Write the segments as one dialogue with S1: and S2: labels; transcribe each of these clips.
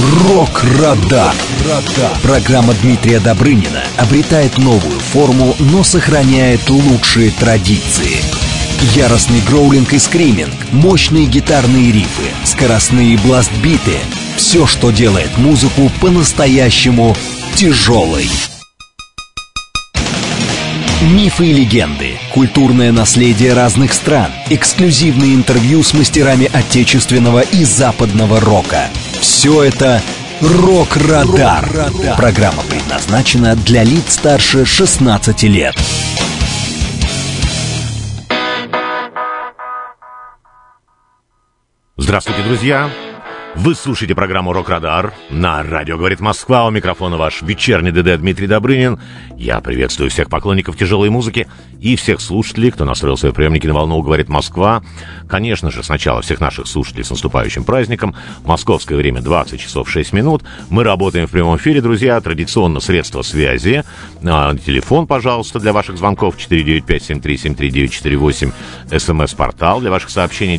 S1: Рок-Радар. Программа Дмитрия Добрынина обретает новую форму, но сохраняет лучшие традиции. Яростный гроулинг и скриминг, мощные гитарные рифы, скоростные бласт-биты — все, что делает музыку по-настоящему тяжелой. Мифы и легенды, культурное наследие разных стран, эксклюзивные интервью с мастерами отечественного и западного рока. Все это «Рок-Радар». Программа предназначена для лиц старше 16 лет.
S2: Здравствуйте, друзья! Вы слушаете программу «Рок-Радар» на радио «Говорит Москва». У микрофона ваш вечерний ДД Дмитрий Добрынин. Я приветствую всех поклонников тяжелой музыки и всех слушателей, кто настроил свои приемники на волну «Говорит Москва». Конечно же, сначала всех наших слушателей с наступающим праздником. Московское время 20 часов 6 минут. Мы работаем в прямом эфире, друзья. Традиционно средства связи. Телефон, пожалуйста, для ваших звонков 495-7373-948. СМС-портал для ваших сообщений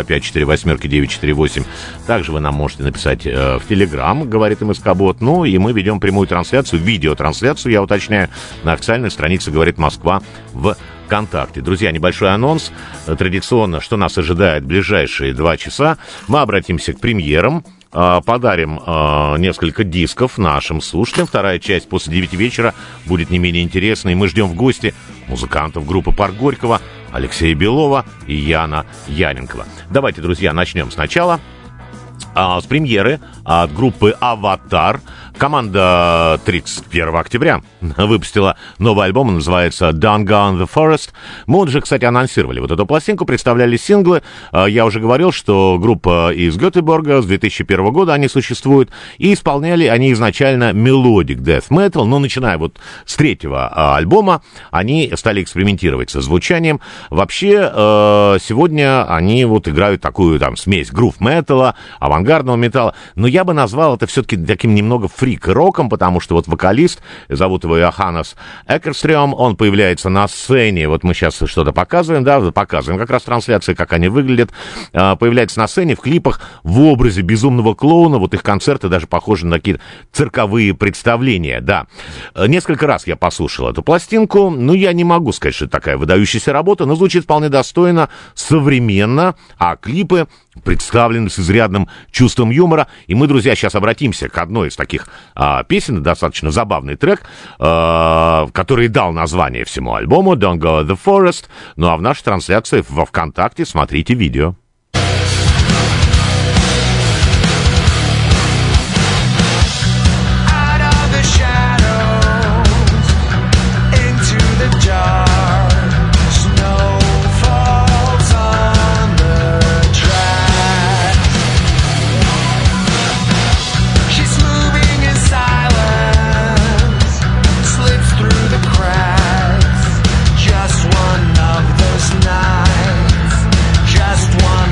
S2: 925-48-948. Также вы нам можете написать в Телеграм, говорит МСК-бот. Ну, и мы ведем прямую трансляцию, видеотрансляцию, я уточняю, на официальной странице «Говорит Москва» в ВКонтакте. Друзья, небольшой анонс. Традиционно, что нас ожидает в ближайшие 2 часа. Мы обратимся к премьерам. Подарим несколько дисков нашим слушателям. Вторая часть после 9 вечера будет не менее интересной. Мы ждем в гости музыкантов группы «Парк Горького», Алексея Белова и Яна Яненкова. Давайте, друзья, начнем сначала. С премьеры от группы «Аватар». Команда 31 октября выпустила новый альбом, он называется «Don't Go in the Forest». Мы уже, кстати, анонсировали вот эту пластинку, представляли синглы. Я уже говорил, что группа из Гетеборга с 2001 года они существуют, и исполняли они изначально мелодик death metal, но начиная вот с 3-го альбома они стали экспериментировать со звучанием. Вообще, сегодня они вот играют такую там смесь грув-металла, авангардного металла, но я бы назвал это все-таки таким немного фрик-роком, потому что вот вокалист, зовут его Йоханнес Экерстрём, он появляется на сцене, вот мы сейчас что-то показываем, да, показываем как раз трансляции, как они выглядят, появляется на сцене в клипах в образе безумного клоуна, вот их концерты даже похожи на какие-то цирковые представления, да. Несколько раз я послушал эту пластинку, ну, я не могу сказать, что это такая выдающаяся работа, но звучит вполне достойно, современно, а клипы представлены с изрядным чувством юмора, и мы, друзья, сейчас обратимся к одной из таких песен, достаточно забавный трек, который дал название всему альбому «Don't Go in the Forest». Ну а в нашей трансляции во ВКонтакте смотрите видео.
S3: Just one of those nights, just one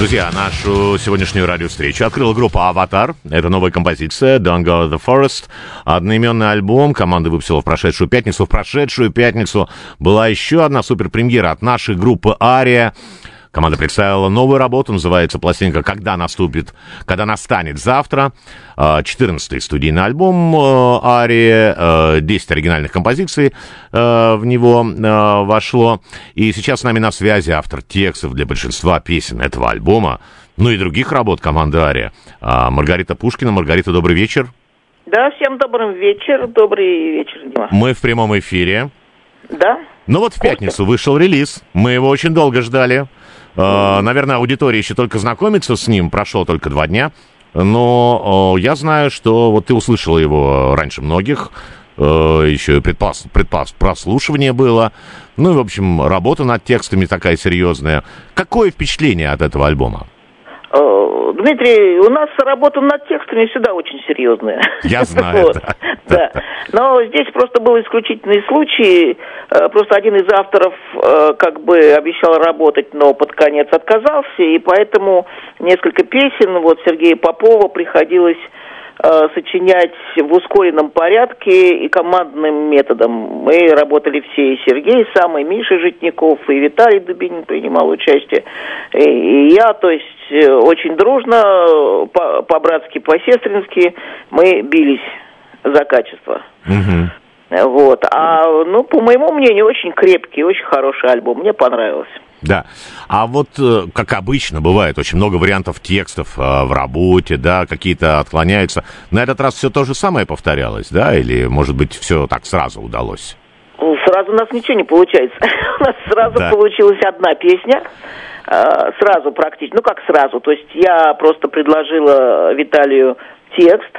S2: Друзья, нашу сегодняшнюю радиовстречу открыла группа «Аватар». Это новая композиция «Don't Go to the Forest». Одноименный альбом команда выпустила в прошедшую пятницу. В прошедшую пятницу была еще одна суперпремьера от нашей группы «Ария». Команда представила новую работу, называется пластинка «Когда настанет завтра». 14-й студийный альбом «Ария», 10 оригинальных композиций в него вошло. И сейчас с нами на связи автор текстов для большинства песен этого альбома, ну и других работ команды «Ария», Маргарита Пушкина. Маргарита, добрый вечер.
S3: Да, всем добрый вечер, Дима.
S2: Мы в прямом эфире.
S3: Да.
S2: Ну вот в пятницу вышел релиз, мы его очень долго ждали. Наверное, аудитория еще только знакомится с ним, прошло только 2 дня. Но я знаю, что вот ты услышала его раньше многих, еще и прослушивание было. Ну и, в общем, работа над текстами такая серьезная. Какое впечатление от этого альбома?
S3: Дмитрий, у нас работа над текстами всегда очень серьезная.
S2: Я знаю,
S3: да. Но здесь просто был исключительный случай. Просто один из авторов как бы обещал работать, но под конец отказался. И поэтому несколько песен вот Сергея Попова приходилось сочинять в ускоренном порядке и командным методом. Мы работали все, и Сергей сам, и Миша Житников, и Виталий Дубинин принимал участие, и я, то есть очень дружно, по-братски, по-сестрински мы бились за качество.
S2: Угу.
S3: Вот. По моему мнению, очень крепкий, очень хороший альбом. Мне понравилось.
S2: Да. А вот, как обычно бывает, очень много вариантов текстов в работе, да, какие-то отклоняются. На этот раз все то же самое повторялось, да? Или, может быть, все так сразу удалось?
S3: Сразу у нас ничего не получается. У нас сразу получилась одна песня. Сразу практически. Ну, как сразу? То есть я просто предложила Виталию текст,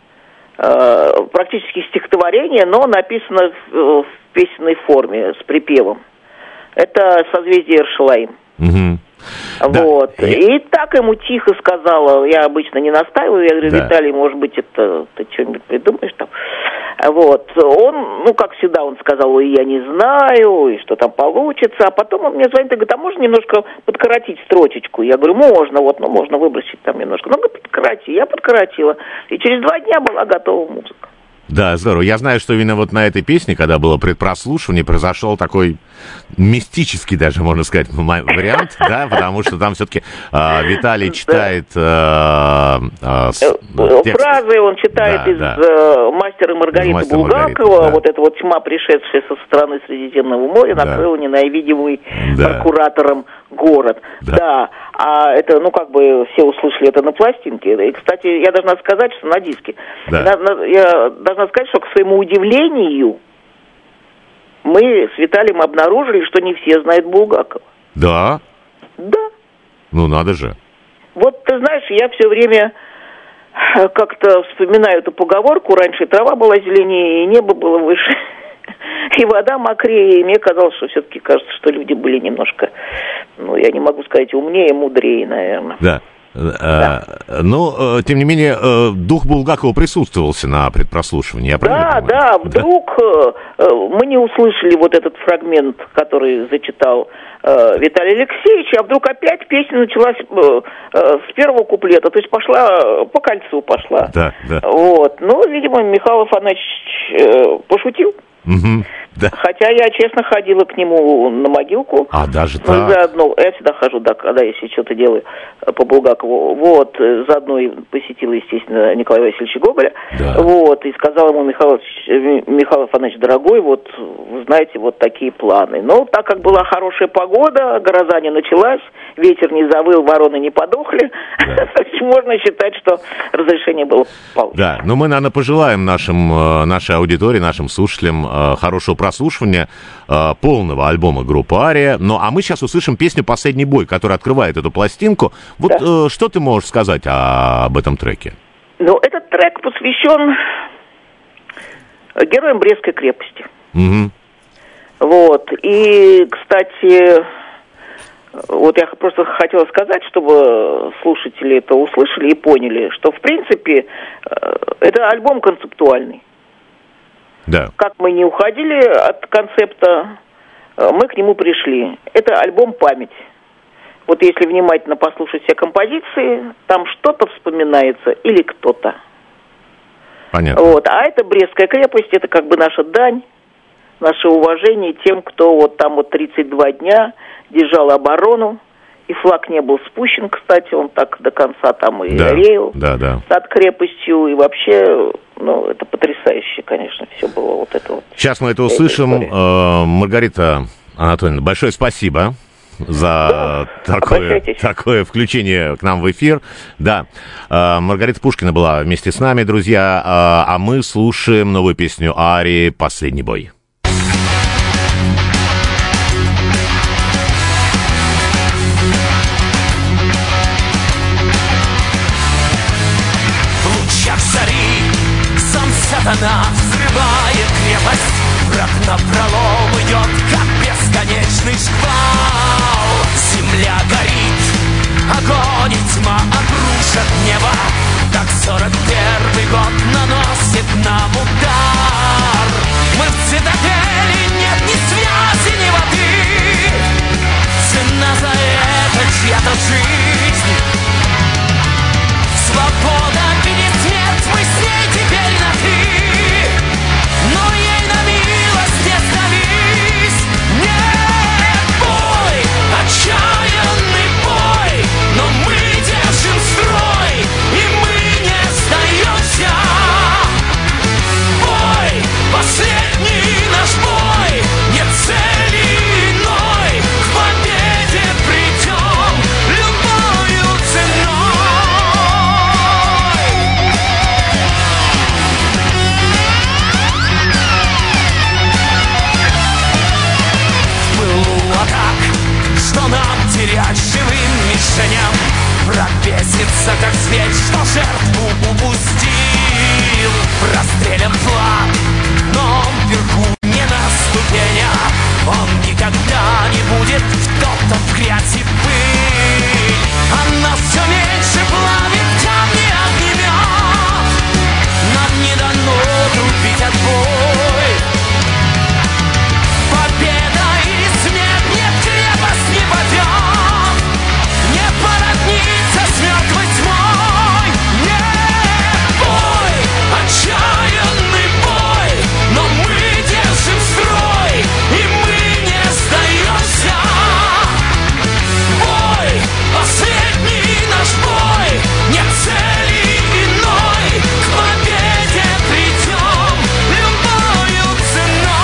S3: практически стихотворение, но написано в песенной форме, с припевом. Это «Созвездие Эршалаим».
S2: Угу.
S3: Вот. Да. И так ему тихо сказала, я обычно не настаиваю, я говорю,
S2: да.
S3: Виталий, может быть, это ты что-нибудь придумаешь там? Вот. Он, как всегда, он сказал, ой, я не знаю, и что там получится. А потом он мне звонит и говорит, а можно немножко подкоротить строчечку? Я говорю, можно, можно выбросить там немножко. Ну, подкороти. Я подкоротила. И через 2 дня была готова музыка.
S2: Да, здорово. Я знаю, что именно вот на этой песне, когда было предпрослушивание, произошел такой мистический даже, можно сказать, вариант, да, потому что там все-таки Виталий читает
S3: фразы, он читает из «Мастера и Маргариты» Булгакова, вот эта вот тьма, пришедшая со стороны Средиземного моря, накрыла ненавидимый прокуратором город. Да. А это, все услышали это на пластинке. И, кстати, я должна сказать, что на диске. Да. Я должна сказать, что, к своему удивлению, мы с Виталием обнаружили, что не все знают Булгакова.
S2: Да?
S3: Да.
S2: Ну, надо же.
S3: Вот, ты знаешь, я все время как-то вспоминаю эту поговорку. Раньше трава была зеленее, и небо было выше, и вода мокрее. И мне казалось, что все-таки кажется, что люди были немножко, я не могу сказать, умнее, мудрее, наверное.
S2: Да. Но, тем не менее, дух Булгакова присутствовался на предпрослушивании, я правильно понимаю?
S3: Да, вдруг мы не услышали вот этот фрагмент, который зачитал Виталий Алексеевич, а вдруг опять песня началась с первого куплета, то есть пошла, по кольцу пошла.
S2: Да.
S3: Вот, видимо, Михаил Афанасьевич пошутил.
S2: Угу. Да.
S3: Хотя я, честно, ходила к нему на могилку.
S2: А, даже так?
S3: Заодно, я всегда хожу, когда если что-то делаю по Булгакову. Вот, заодно и посетила, естественно, Николая Васильевича Гоголя.
S2: Да.
S3: Вот, и сказал ему Михаил Афанасьевич, дорогой, вот, вы знаете, вот такие планы. Но так как была хорошая погода, гроза не началась, ветер не завыл, вороны не подохли, можно считать, что разрешение было получено.
S2: Да, но мы, наверное, пожелаем нашей аудитории, нашим слушателям хорошего прослушивания полного альбома группы «Ария». Ну, а мы сейчас услышим песню «Последний бой», которая открывает эту пластинку. Вот да. Что ты можешь сказать об этом треке?
S3: Этот трек посвящен героям Брестской крепости.
S2: Угу.
S3: Вот, и, кстати, вот я просто хотела сказать, чтобы слушатели это услышали и поняли, что, в принципе, это альбом концептуальный.
S2: Да.
S3: Как мы не уходили от концепта, мы к нему пришли. Это альбом «Память». вот если внимательно послушать все композиции, там что-то вспоминается или кто-то.
S2: Понятно.
S3: Вот. А это Брестская крепость, это как бы наша дань, наше уважение тем, кто вот там вот 32 дня держал оборону, и флаг не был спущен, кстати, он так до конца там и реял над крепостью, и вообще, ну, это потрясающе, конечно, все было вот это вот.
S2: Сейчас мы это услышим. Маргарита Анатольевна, большое спасибо за такое включение к нам в эфир. Да, Маргарита Пушкина была вместе с нами, друзья, а мы слушаем новую песню Арии «Последний бой».
S4: Сатана взрывает крепость, враг напролом идет, как бесконечный шквал. Земля горит, огонь и тьма обрушат небо, так 41-й год наносит нам удар. Мы в цитадели, нет ни связи, ни воды, цена за это чья-то жизнь. Свобода или смерть, мы с ней теперь на «ты». Но ей на милость не сдались. Нет, бой, отчаянный бой, но мы держим строй, и мы не сдаемся. Бой, последний наш бой, нет цели иной, к победе придем любою ценой. Что нам терять живым мишеням? Враг бесится, как зверь, что жертву упустил. Прострелен флаг, но он вверху не на ступенях. Он никогда не будет кто-то в грязи пыль. А нас все меньше плавит камни огнемет. Нам не дано трубить отбой. Победа или смерть, нет, крепость не падет, не породнится с мертвой тьмой. Нет, бой, отчаянный бой, но мы держим строй, и мы не сдаемся. Бой, последний наш бой, нет цели иной, к победе придем любою ценой.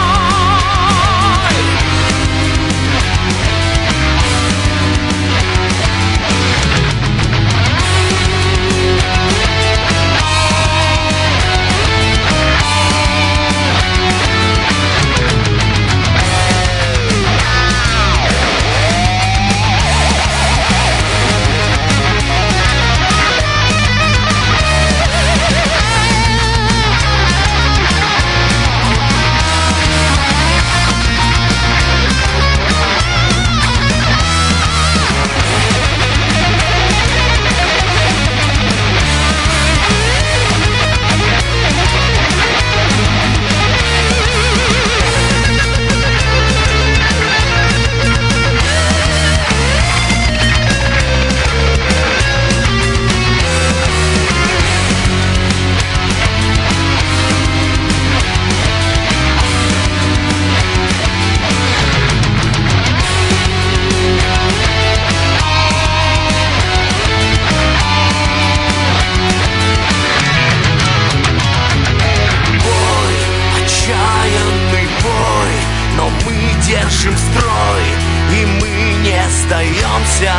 S4: держим строй, и мы не сдаемся.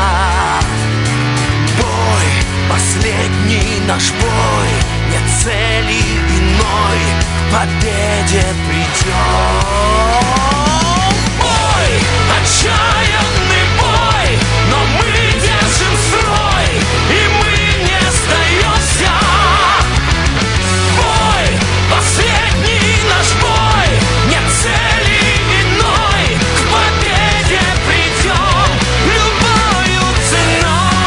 S4: Бой, последний наш бой, нет цели иной, к победе придем. Бой, отчаянный бой, но мы держим строй, и мы не сдаемся. Бой, последний наш бой, нет цели иной, к победе придем любою ценой.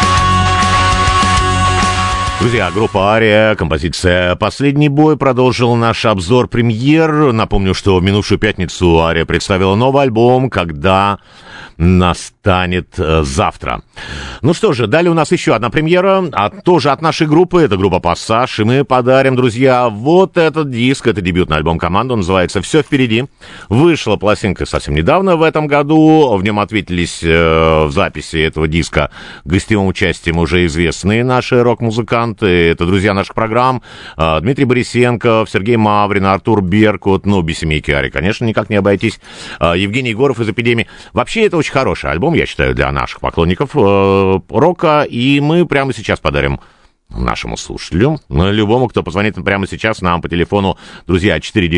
S2: Друзья, группа «Ария», композиция «Последний бой» продолжила наш обзор премьер. Напомню, что в минувшую пятницу «Ария» представила новый альбом, когда настанет завтра. Ну что же, далее у нас еще одна премьера, тоже от нашей группы, это группа «Пассаж», и мы подарим, друзья, вот этот диск, это дебютный альбом команды, он называется «Все впереди». Вышла пластинка совсем недавно в этом году, в нем ответились в записи этого диска гостевым участием уже известные наши рок-музыканты, это друзья наших программ, Дмитрий Борисенков, Сергей Маврин, Артур Беркут, ну, без семейки Ари, конечно, никак не обойтись, Евгений Егоров из «Эпидемии». Вообще, это очень хороший альбом, я считаю, для наших поклонников рока, и мы прямо сейчас подарим нашему слушателю, любому, кто позвонит прямо сейчас нам по телефону, друзья,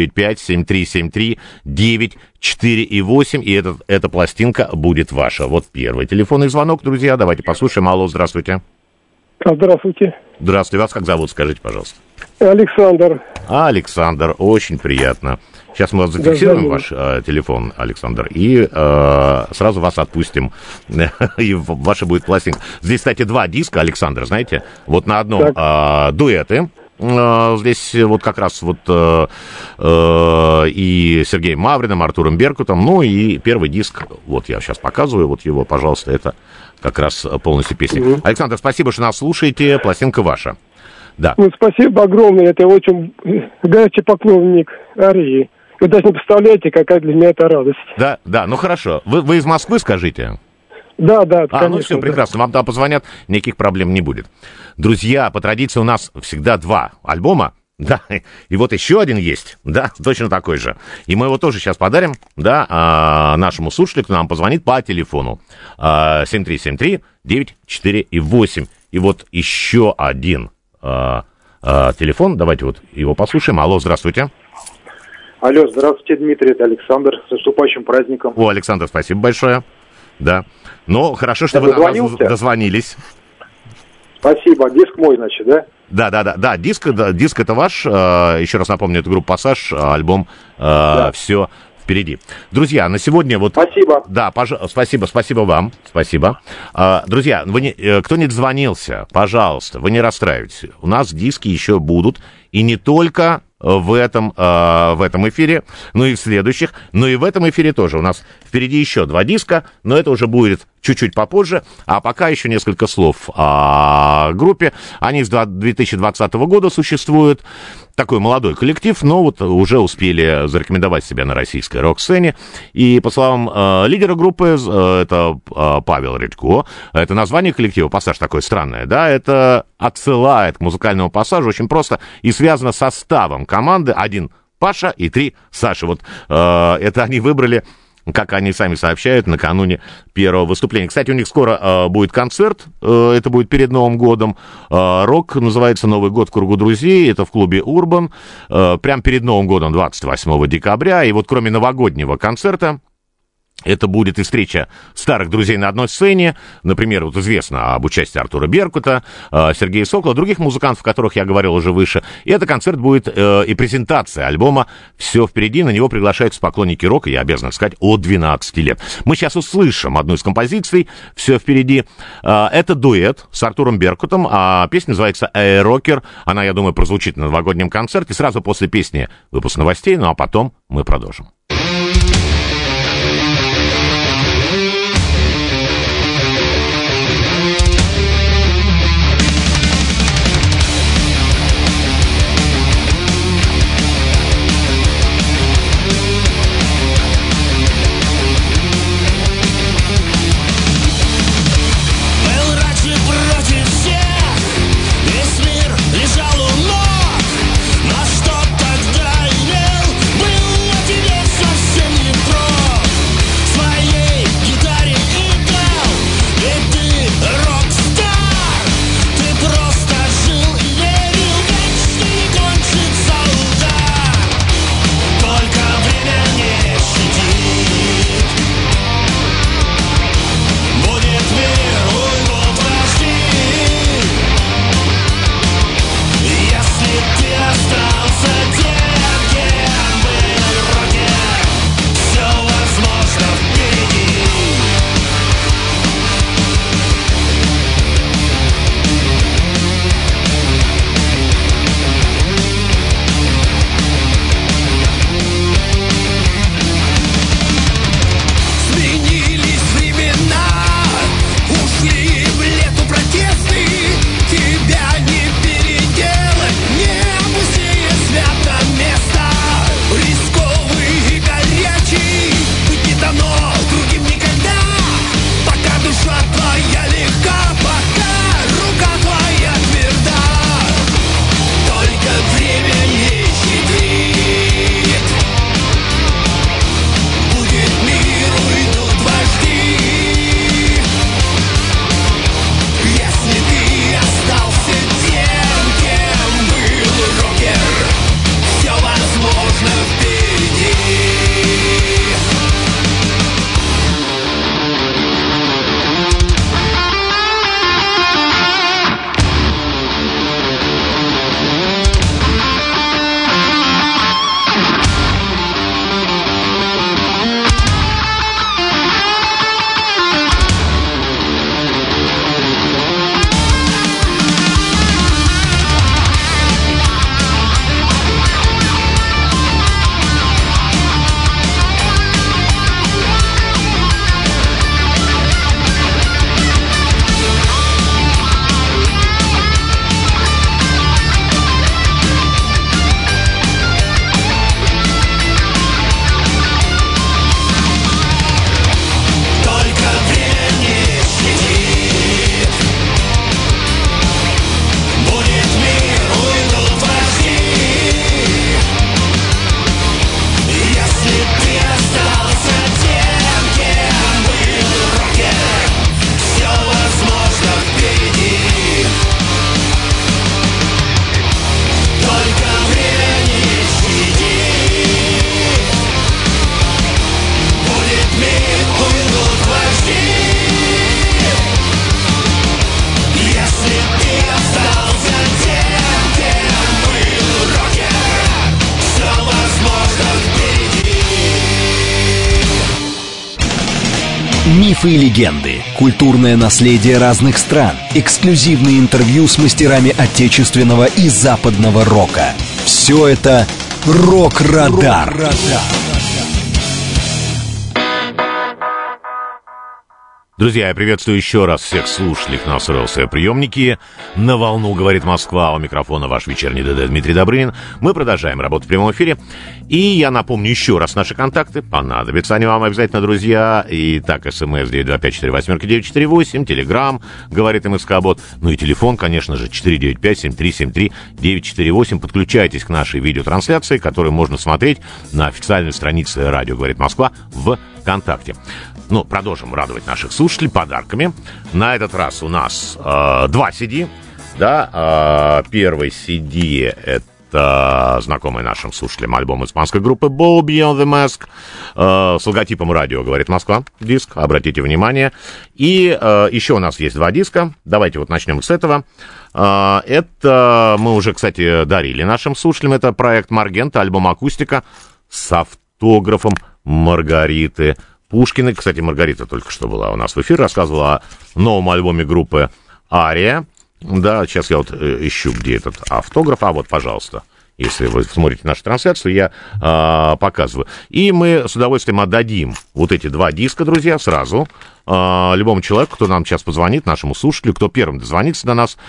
S2: 495-7373-948, и эта пластинка будет ваша. Вот первый телефонный звонок, друзья, давайте послушаем. Алло, здравствуйте.
S5: Здравствуйте.
S2: Здравствуйте, вас как зовут, скажите, пожалуйста.
S5: Александр.
S2: Александр, очень приятно. Сейчас мы зафиксируем ваш телефон, Александр, и сразу вас отпустим. И ваша будет пластинка. Здесь, кстати, два диска, Александр, знаете. Вот на одном дуэты. Здесь вот как раз вот и Сергеем Мавриным, Артуром Беркутом. Ну и первый диск, вот я сейчас показываю, вот его, пожалуйста, это как раз полностью песня. Александр, спасибо, что нас слушаете. Пластинка ваша. Да.
S5: Ну, спасибо огромное. Это очень горячий поклонник Арии. Вы даже не представляете, какая для меня это радость.
S2: Да, да, ну хорошо. Вы из Москвы, скажите?
S5: Да, конечно.
S2: Ну все, прекрасно. Вам там позвонят, никаких проблем не будет. Друзья, по традиции у нас всегда два альбома. Да, и вот еще один есть, да, точно такой же. И мы его тоже сейчас подарим, да, нашему слушателю, кто нам позвонит по телефону 7373-948. И вот еще один телефон, давайте вот его послушаем. Алло, здравствуйте.
S6: Алло, здравствуйте, Дмитрий, это Александр. С наступающим праздником.
S2: О, Александр, спасибо большое. Да. Ну, хорошо, что вы дозвонились.
S6: Спасибо. Диск мой, значит, да?
S2: Да, диск это ваш. Еще раз напомню, это группа «Пассаж», альбом «Все впереди». Друзья, на сегодня вот...
S6: Спасибо.
S2: Да, спасибо вам, спасибо. Друзья, кто не дозвонился, пожалуйста, вы не расстраивайтесь. У нас диски еще будут, и не только в этом эфире, но и в следующих, но и в этом эфире тоже. У нас впереди еще два диска, но это уже будет чуть-чуть попозже. А пока еще несколько слов о группе. Они с 2020 года существуют. Такой молодой коллектив, но вот уже успели зарекомендовать себя на российской рок-сцене. И по словам лидера группы, это Павел Редько, это название коллектива, «Пассаж» такое странное, да, это отсылает к музыкальному пассажу очень просто и связано с составом команды. 1 Паша и 3 Саши. Вот это они выбрали, как они сами сообщают, накануне первого выступления. Кстати, у них скоро будет концерт, это будет перед Новым годом. Рок называется «Новый год в кругу друзей», это в клубе «Урбан», прямо перед Новым годом, 28 декабря. И вот кроме новогоднего концерта, это будет и встреча старых друзей на одной сцене. Например, вот известно об участии Артура Беркута, Сергея Сокола, других музыкантов, о которых я говорил уже выше. И этот концерт будет и презентация альбома «Все впереди». На него приглашаются поклонники рока, я обязан сказать, от 12 лет. Мы сейчас услышим одну из композиций «Все впереди». Это дуэт с Артуром Беркутом, а песня называется «Рокер». Она, я думаю, прозвучит на новогоднем концерте. Сразу после песни выпуск новостей, ну а потом мы продолжим.
S7: Лежал у ног, но что тогда имел, было тебе
S1: Мифы и легенды, культурное наследие разных стран, эксклюзивные интервью с мастерами отечественного и западного рока. Все это «Рок-Радар».
S2: Друзья, я приветствую еще раз всех слушателей, кто настроил свои приемники. На волну говорит Москва, у микрофона ваш вечерний ДД Дмитрий Добрынин. Мы продолжаем работу в прямом эфире. И я напомню еще раз наши контакты. Понадобятся они вам обязательно, друзья. Итак, СМС 925-48-948, Телеграм, говорит МСК-бот. Ну и телефон, конечно же, 495-7373-948. Подключайтесь к нашей видеотрансляции, которую можно смотреть на официальной странице «Радио говорит Москва» в ВКонтакте. Ну, продолжим радовать наших слушателей подарками. На этот раз у нас два CD. Да, первый CD — это знакомый нашим слушателям альбом испанской группы Bow Beyond the Mask с логотипом «Радио говорит Москва». Диск, обратите внимание. И еще у нас есть два диска. Давайте вот начнем с этого. Это мы уже, кстати, дарили нашим слушателям. Это проект «Маргента», альбом «Акустика» с автографом Маргариты Пушкиной. Кстати, Маргарита только что была у нас в эфире, рассказывала о новом альбоме группы «Ария». Да, сейчас я вот ищу, где этот автограф. А вот, пожалуйста, если вы смотрите нашу трансляцию, я показываю. И мы с удовольствием отдадим вот эти два диска, друзья, сразу любому человеку, кто нам сейчас позвонит, нашему слушателю, кто первым дозвонится до нас,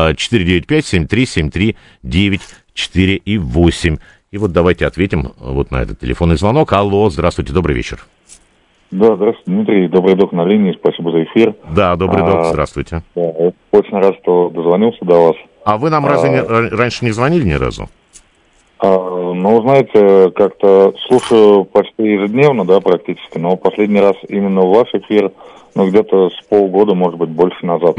S2: 495-7373-948. И вот давайте ответим вот на этот телефонный звонок. Алло, здравствуйте, добрый вечер.
S7: Да, здравствуйте, Дмитрий. Добрый док на линии, спасибо за эфир.
S2: Да, добрый док, здравствуйте.
S7: Да, очень рад, что дозвонился до вас.
S2: А вы нам раньше не звонили ни разу?
S7: Ну, знаете, как-то слушаю почти ежедневно, да, практически, но последний раз именно ваш эфир, ну, где-то с полгода, может быть, больше назад.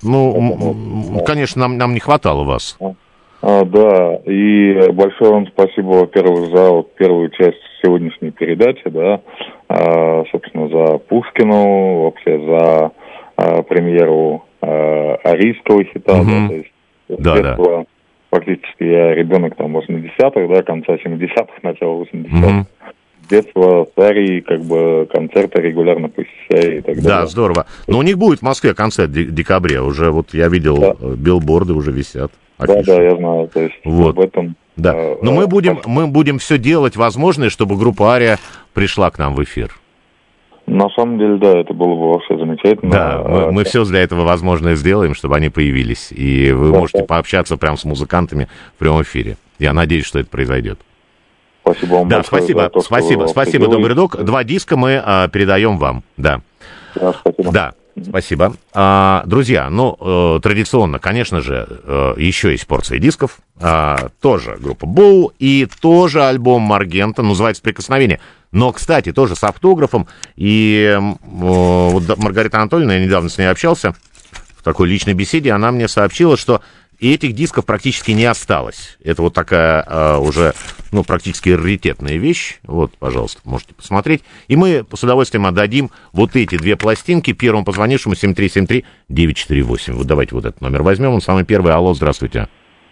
S2: Конечно, нам не хватало вас.
S7: Да, и большое вам спасибо, во-первых, за вот первую часть сегодняшней передачи, да, собственно, за Пушкину, вообще за премьеру арийского хита, да, то есть детство, фактически я ребенок там 80-х, да, конца 70-х, начала 80-х. Детство с Арией, как бы, концерты регулярно посещаю и так далее.
S2: Да, здорово. Но у них будет в Москве концерт в декабре, уже вот я видел, билборды уже висят.
S7: Да, я знаю, то есть
S2: вот.
S7: Об этом...
S2: Да, но мы будем все делать возможное, чтобы группа «Ария» пришла к нам в эфир.
S7: На самом деле, да, это было бы вообще замечательно.
S2: Да, мы все для этого возможное сделаем, чтобы они появились. И вы можете пообщаться прямо с музыкантами в прямом эфире. Я надеюсь, что это произойдет.
S7: Спасибо вам большое.
S2: Да, спасибо, добрый док. Два диска мы передаем вам, да.
S7: Да, спасибо.
S2: Да. Спасибо. Друзья, традиционно, конечно же, еще есть порция дисков. Тоже группа Боу и тоже альбом Маргента, называется «Прикосновение». Но, кстати, тоже с автографом. И вот Маргарита Анатольевна, я недавно с ней общался в такой личной беседе, она мне сообщила, что и этих дисков практически не осталось. Это вот такая уже, практически раритетная вещь. Вот, пожалуйста, можете посмотреть. И мы с удовольствием отдадим вот эти две пластинки первому позвонившему 7373-948. Вот давайте вот этот номер возьмем. Он самый первый. Алло, здравствуйте.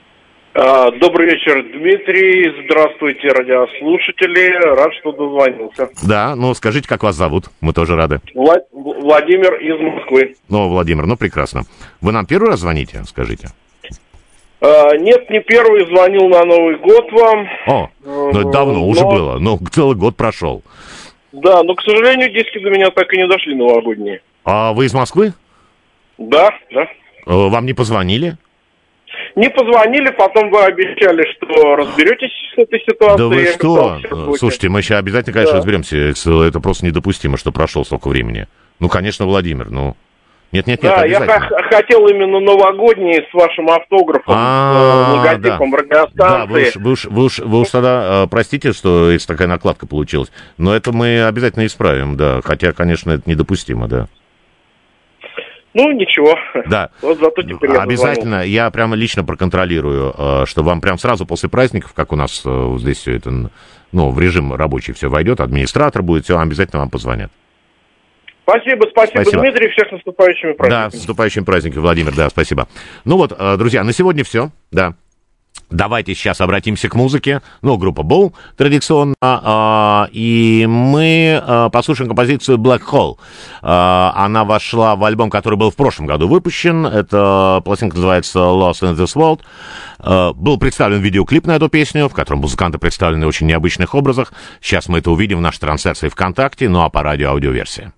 S8: Добрый вечер, Дмитрий. Здравствуйте, радиослушатели. Рад, что дозвонился.
S2: Да, скажите, как вас зовут? Мы тоже рады.
S8: Владимир из Москвы.
S2: Владимир, прекрасно. Вы нам первый раз звоните, скажите?
S8: Нет, не первый, звонил на Новый год вам.
S2: Это давно уже было, целый год прошел.
S8: Да, но, к сожалению, диски до меня так и не дошли новогодние.
S2: А вы из Москвы?
S8: Да.
S2: Вам не позвонили?
S8: Не позвонили, потом вы обещали, что разберетесь с этой ситуацией.
S2: Да вы что? Слушайте, мы сейчас обязательно, конечно, разберемся. Это просто недопустимо, что прошло столько времени. Конечно, Владимир, Нет,
S8: да, я хотел именно новогодние с вашим автографом, с логотипом радиостанции.
S2: Да, вы уж тогда простите, что если такая накладка получилась, но это мы обязательно исправим, да, хотя, конечно, это недопустимо, да.
S8: Ничего.
S2: Да.
S8: Вот зато теперь я
S2: обязательно, я прямо лично проконтролирую, что вам прям сразу после праздников, как у нас здесь все это, в режим рабочий все войдет, администратор будет, все, обязательно вам позвонят.
S8: Спасибо, Дмитрий, всех с наступающими праздниками.
S2: Да, с наступающими праздниками, Владимир, да, спасибо. Друзья, на сегодня все, да. Давайте сейчас обратимся к музыке. Ну, группа Bow традиционно. И мы послушаем композицию Black Hole. Она вошла в альбом, который был в прошлом году выпущен. Эта пластинка называется Lost in this World. Был представлен видеоклип на эту песню, в котором музыканты представлены в очень необычных образах. Сейчас мы это увидим в нашей трансляции ВКонтакте, ну а по радио аудиоверсия.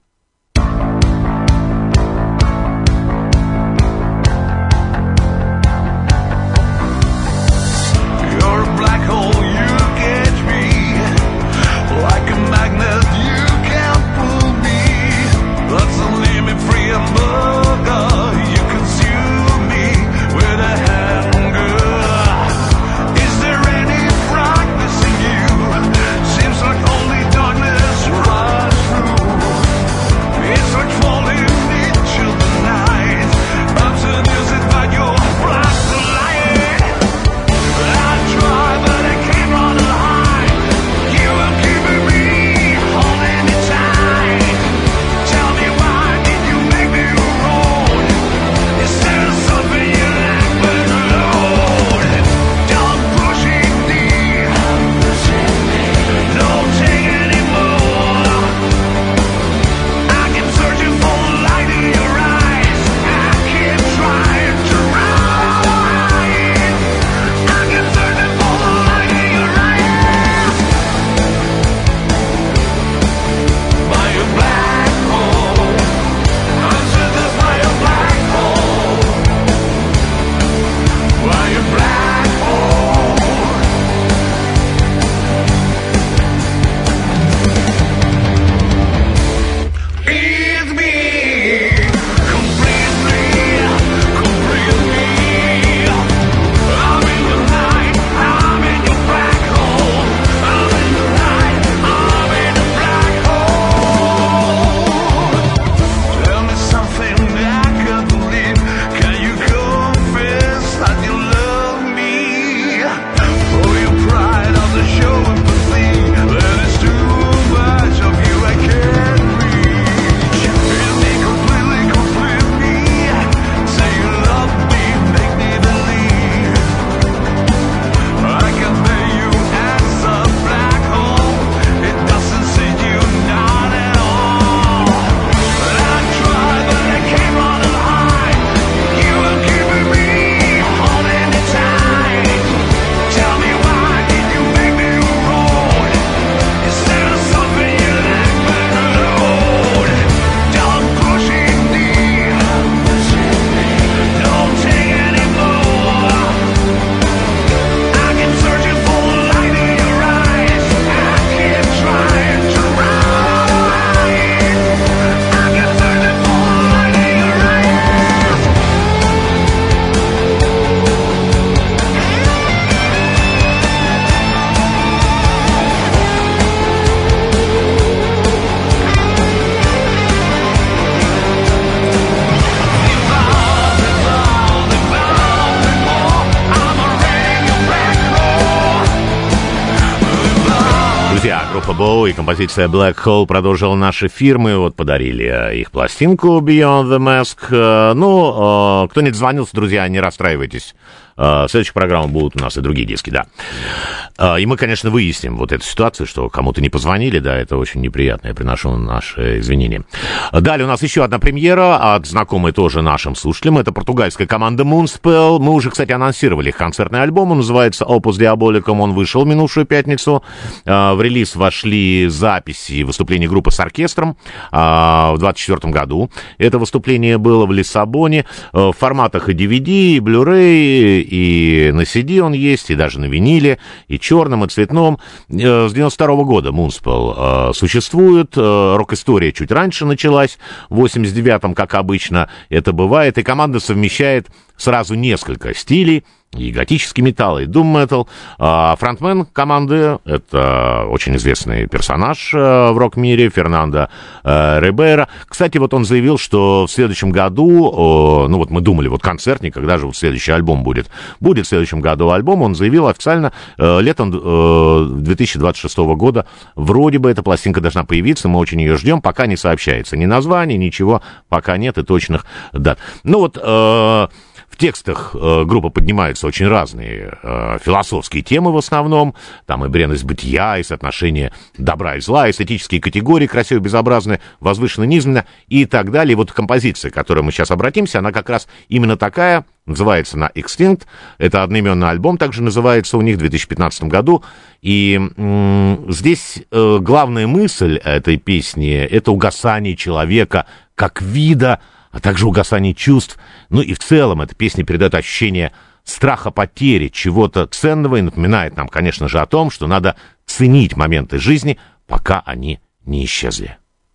S2: Группа Bow и композиция Black Hole продолжила наш эфир. Мы вот подарили их пластинку Beyond the Mask. Ну, кто не дозвонился, друзья, не расстраивайтесь. В следующей программе будут у нас и другие диски, да. И мы, конечно, выясним вот эту ситуацию, что кому-то не позвонили, да, это очень неприятно, я приношу наши извинения. Далее у нас еще одна премьера от знакомой тоже нашим слушателям, это португальская команда Moonspell. Мы уже, кстати, анонсировали их концертный альбом, он называется Opus Diabolicum, он вышел в минувшую пятницу. В релиз вошли записи выступлений группы с оркестром в 2024 году. Это выступление было в Лиссабоне в форматах и DVD, и Blu-ray, и на CD он есть, и даже на виниле, и черном, и цветном. С 92 года Moonspell существует. Рок-история чуть раньше началась, в 89-м, как обычно это бывает, и команда совмещает сразу несколько стилей. И готический металл, и дум-метал. Фронтмен команды — это очень известный персонаж в рок-мире, Фернандо Рибейро. Кстати, вот он заявил, что в следующем году, ну вот мы думали, вот концертник, когда же вот следующий альбом будет. Будет в следующем году альбом, он заявил официально летом 2026 года. Вроде бы эта пластинка должна появиться, мы очень ее ждем, пока не сообщается ни название, ничего, пока нет и точных дат. Ну вот... В текстах группы поднимаются очень разные философские темы в основном. Там и бренность бытия, и соотношение добра и зла, эстетические категории, красиво, безобразные, возвышенно, низменно и так далее. И вот композиция, к которой мы сейчас обратимся, она как раз именно такая, называется она «Extinct». Это одноименный альбом, также называется у них, в 2015 году. И здесь главная мысль этой песни — это угасание человека как вида, а также угасание чувств. Ну и в целом эта песня передает ощущение страха потери чего-то ценного и напоминает нам, конечно же, о том, что надо ценить моменты жизни, пока они не исчезли.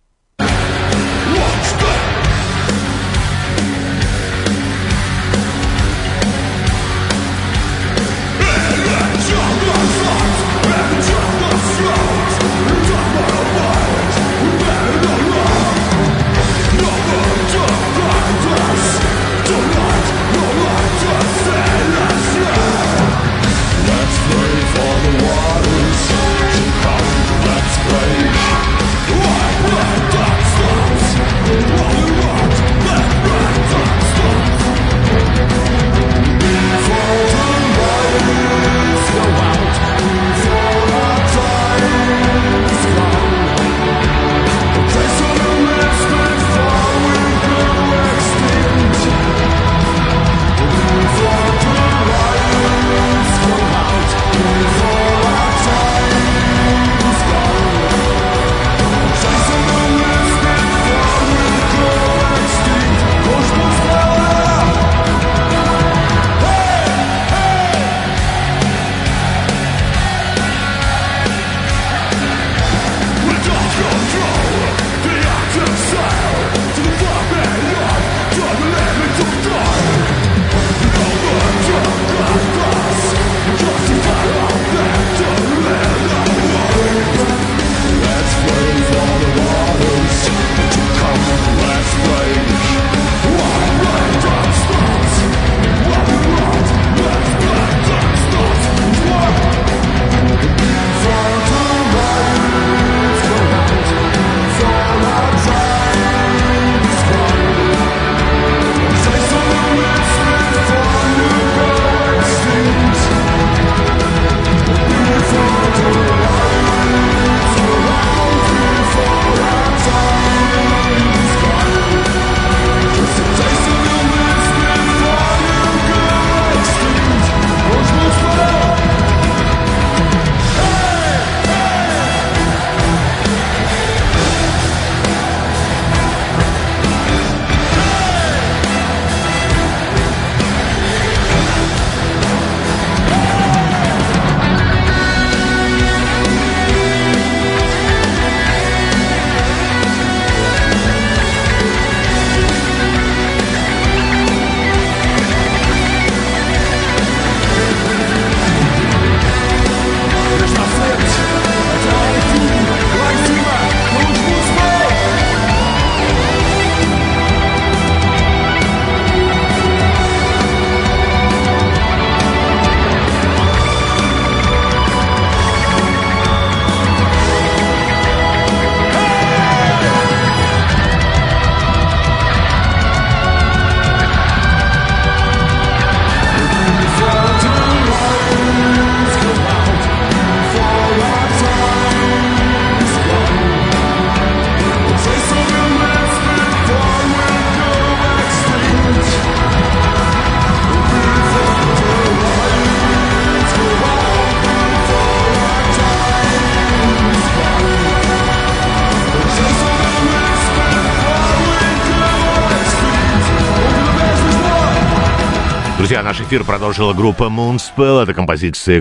S2: Друзья, наш эфир продолжила группа Moonspell, это композиция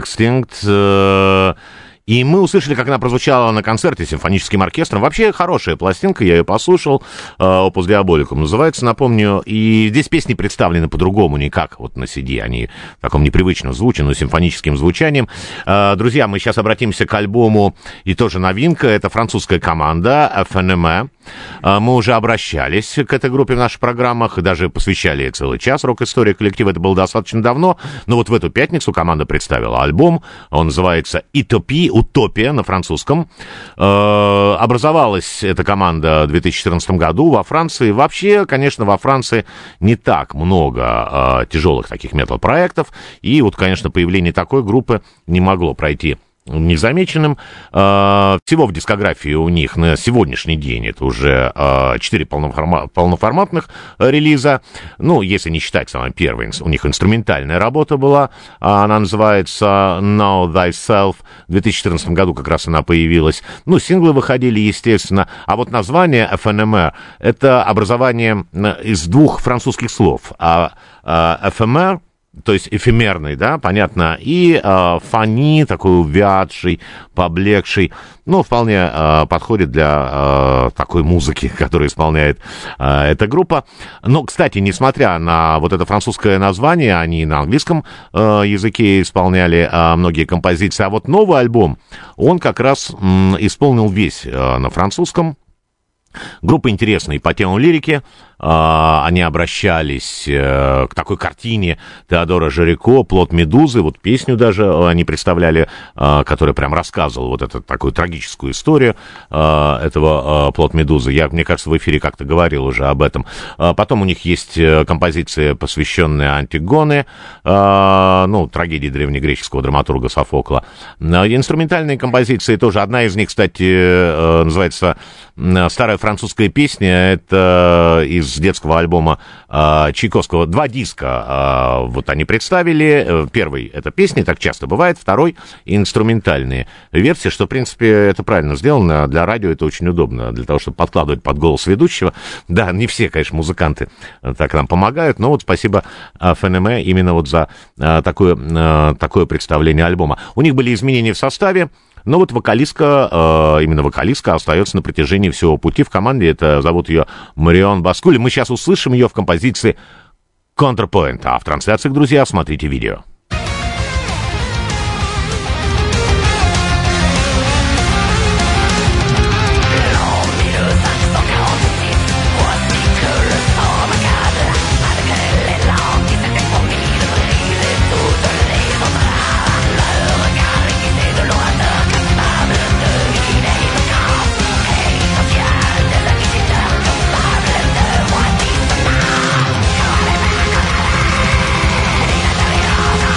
S2: Extinct. И мы услышали, как она прозвучала на концерте с симфоническим оркестром. Вообще хорошая пластинка, я ее послушал. Opus Diabolicum называется, напомню. И здесь песни представлены по-другому, не как вот на CD. Они в таком непривычном звуче, но симфоническим звучанием. Друзья, мы сейчас обратимся к альбому, и тоже новинка. Это французская команда FNME. Мы уже обращались к этой группе в наших программах, даже посвящали целый час рок-истории коллектива. Это было достаточно давно. Но вот в эту пятницу команда представила альбом. Он называется «Итопия». «Утопия» на французском. Образовалась эта команда в 2014 году во Франции. Вообще, конечно, во Франции не так много тяжелых таких метал-проектов. И вот, конечно, появление такой группы не могло пройти незамеченным. Всего в дискографии у них на сегодняшний день это уже 4 полноформатных релиза. Ну, если не считать самый первый, у них инструментальная работа была. Она называется Know Thyself. В 2014 году как раз она появилась. Ну, синглы выходили, естественно. А вот название FNMR — это образование из двух французских слов. FMR, то есть эфемерный, да, понятно, и фани, такой увядший, поблекший, ну, вполне подходит для такой музыки, которую исполняет эта группа. Но, кстати, несмотря на вот это французское название, они на английском языке исполняли многие композиции, а вот новый альбом, он как раз исполнил весь на французском. Группа интересная и по темам лирики. Они обращались к такой картине Теодора Жарико «Плод Медузы». Вот песню даже они представляли, которая прям рассказывала вот эту такую трагическую историю этого «Плод Медузы». Я, мне кажется, в эфире как-то говорил уже об этом. Потом у них есть композиция, посвященная Антигоне, ну, трагедии древнегреческого драматурга Софокла. Инструментальные композиции тоже. Одна из них, кстати, называется «Старая французская песня». Это из детского альбома Чайковского. 2 диска вот они представили. Первый — это песни, так часто бывает. Второй — инструментальные версии, что, в принципе, это правильно сделано. Для радио это очень удобно, для того, чтобы подкладывать под голос ведущего. Да, не все, конечно, музыканты так нам помогают, но вот спасибо ФНМ именно вот за такое представление альбома. У них были изменения в составе. Но вот вокалистка, именно вокалистка остается на протяжении всего пути в команде. Это зовут ее Марион Баскуль. Мы сейчас услышим ее в композиции «Counterpoint». А в трансляциях, друзья, смотрите видео.
S9: Counterpoint.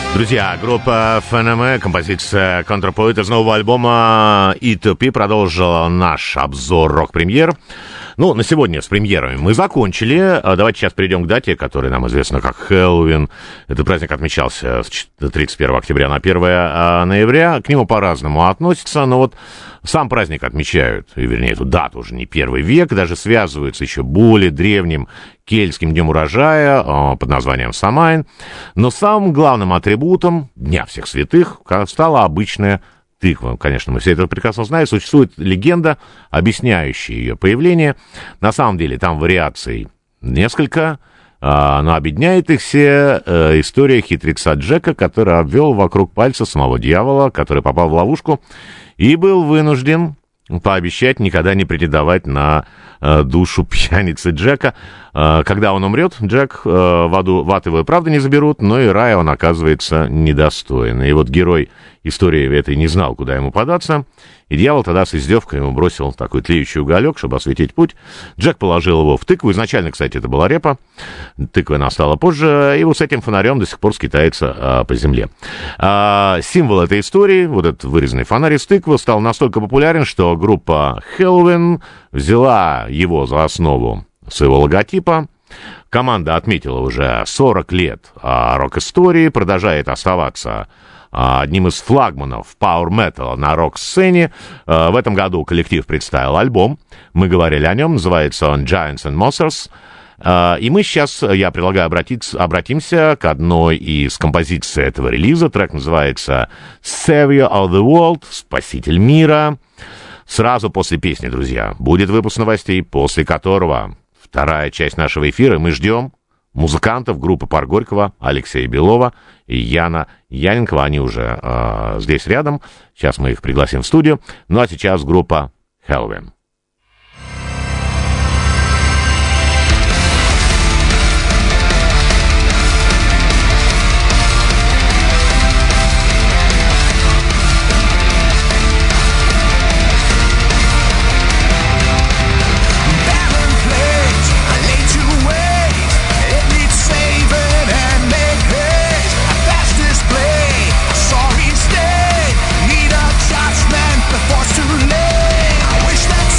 S2: Друзья, группа ФНМ, композиция «Контрапоэт» из нового альбома «E2P» продолжила наш обзор рок-премьер. Ну, на сегодня с премьерами мы закончили. Давайте сейчас перейдем к дате, которая нам известна как Хэллоуин. Этот праздник отмечался с 31 октября на 1 ноября. К нему по-разному относятся, но вот сам праздник отмечают, и, вернее, эту дату уже не первый век, даже связываются еще более древним кельтским днем урожая под названием Самайн. Но самым главным атрибутом Дня всех святых стала обычная тыква. Конечно, мы все это прекрасно знаем. Существует легенда, объясняющая ее появление. На самом деле там вариаций несколько, но объединяет их все история хитреца Джека, который обвел вокруг пальца самого дьявола, который попал в ловушку и был вынужден пообещать никогда не претендовать на душу пьяницы Джека. Когда он умрет, Джек в аду в ад его и правда не заберут, но и рая он оказывается недостоин. И вот герой истории этой не знал, куда ему податься, и дьявол тогда с издевкой ему бросил такой тлеющий уголек, чтобы осветить путь. Джек положил его в тыкву. Изначально, кстати, это была репа. Тыква настала позже, и вот с этим фонарем до сих пор скитается по земле. Символ этой истории, вот этот вырезанный фонарь из тыквы, стал настолько популярен, что группа Хэллоуин взяла его за основу своего логотипа. Команда отметила уже 40 лет рок-истории, продолжает оставаться одним из флагманов Power Metal на рок-сцене. В этом году коллектив представил альбом. Мы говорили о нем. Называется он Giants and Monsters. И мы сейчас, я предлагаю обратимся к одной из композиций этого релиза. Трек называется Savior of the World, Спаситель мира. Сразу после песни, друзья, будет выпуск новостей, после которого вторая часть нашего эфира. Мы ждем музыкантов группы «Пар Горького», Алексея Белова и Яна Яненкова. Они уже здесь рядом. Сейчас мы их пригласим в студию. Ну а сейчас группа Хэллоуин.
S9: Forced to lay. I wish that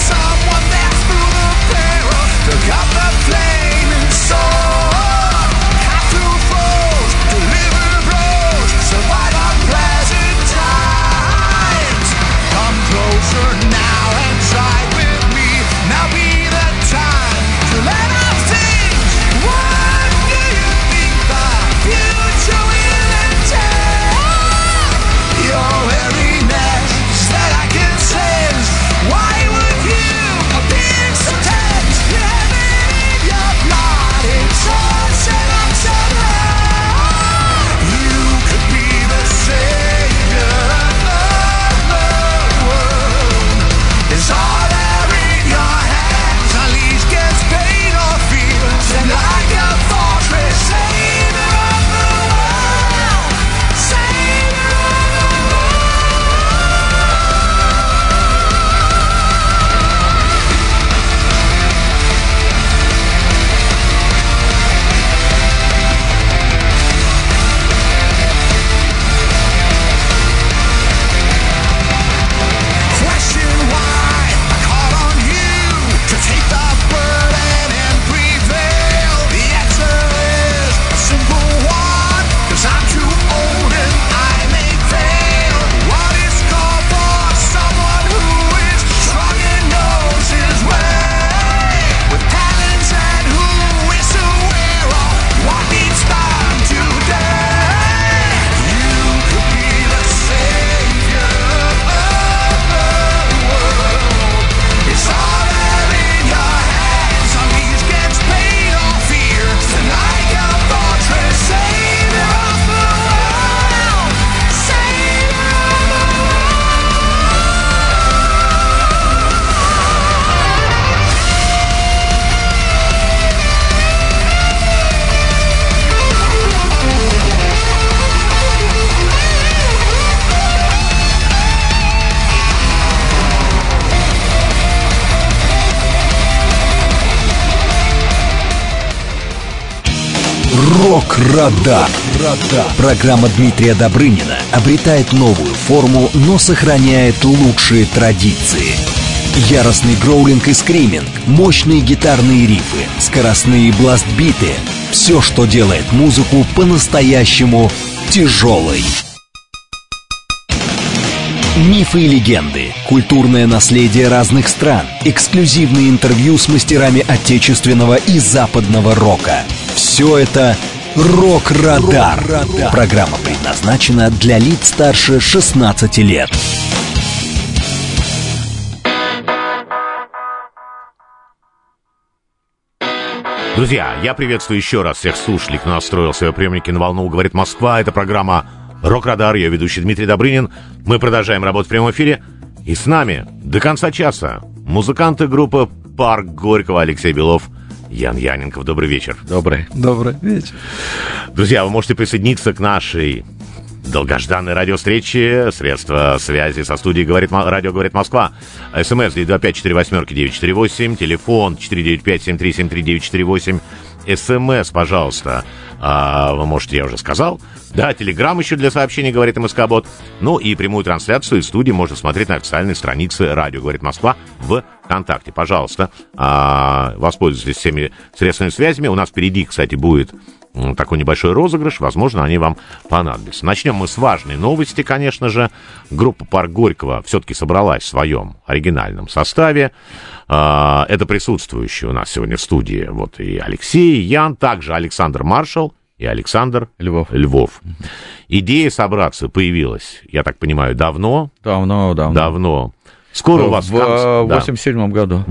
S1: Рок-Радар. Программа Дмитрия Добрынина обретает новую форму, но сохраняет лучшие традиции. Яростный гроулинг и скриминг, мощные гитарные рифы, скоростные бласт-биты — все, что делает музыку по-настоящему тяжелой. Мифы и легенды, культурное наследие разных стран, эксклюзивные интервью с мастерами отечественного и западного рока. Все это «Рок-Радар». Программа предназначена для лиц старше 16 лет.
S2: Друзья, я приветствую еще раз всех слушателей, кто настроил свои приемники на волну «Говорит Москва». Это программа «Рок-Радар», ее ведущий Дмитрий Добрынин. Мы продолжаем работать в прямом эфире. И с нами до конца часа музыканты группы «Парк Горького» Алексей Белов, Ян Яненков. Добрый вечер.
S9: Добрый вечер.
S2: Друзья, вы можете присоединиться к нашей долгожданной радиовстрече. Средства связи со студией «Радио говорит Москва». СМС 925-48-948. Телефон 495-7373-948. СМС, пожалуйста. Вы можете, я уже сказал. Да, телеграм еще для сообщений, говорит МСК-бот. Ну и прямую трансляцию из студии можно смотреть на официальной странице «Радио говорит Москва» в ВКонтакте. Пожалуйста, воспользуйтесь всеми средствами связи. У нас впереди, кстати, будет такой небольшой розыгрыш. Возможно, они вам понадобятся. Начнем мы с важной новости, конечно же. Группа «Парк Горького» все-таки собралась в своем оригинальном составе. Это присутствующие у нас сегодня в студии. Вот и Алексей, и Ян, также Александр Маршал и Александр Львов. Идея собраться появилась, я так понимаю, давно. Давно. Скоро у вас...
S9: В 87-м году.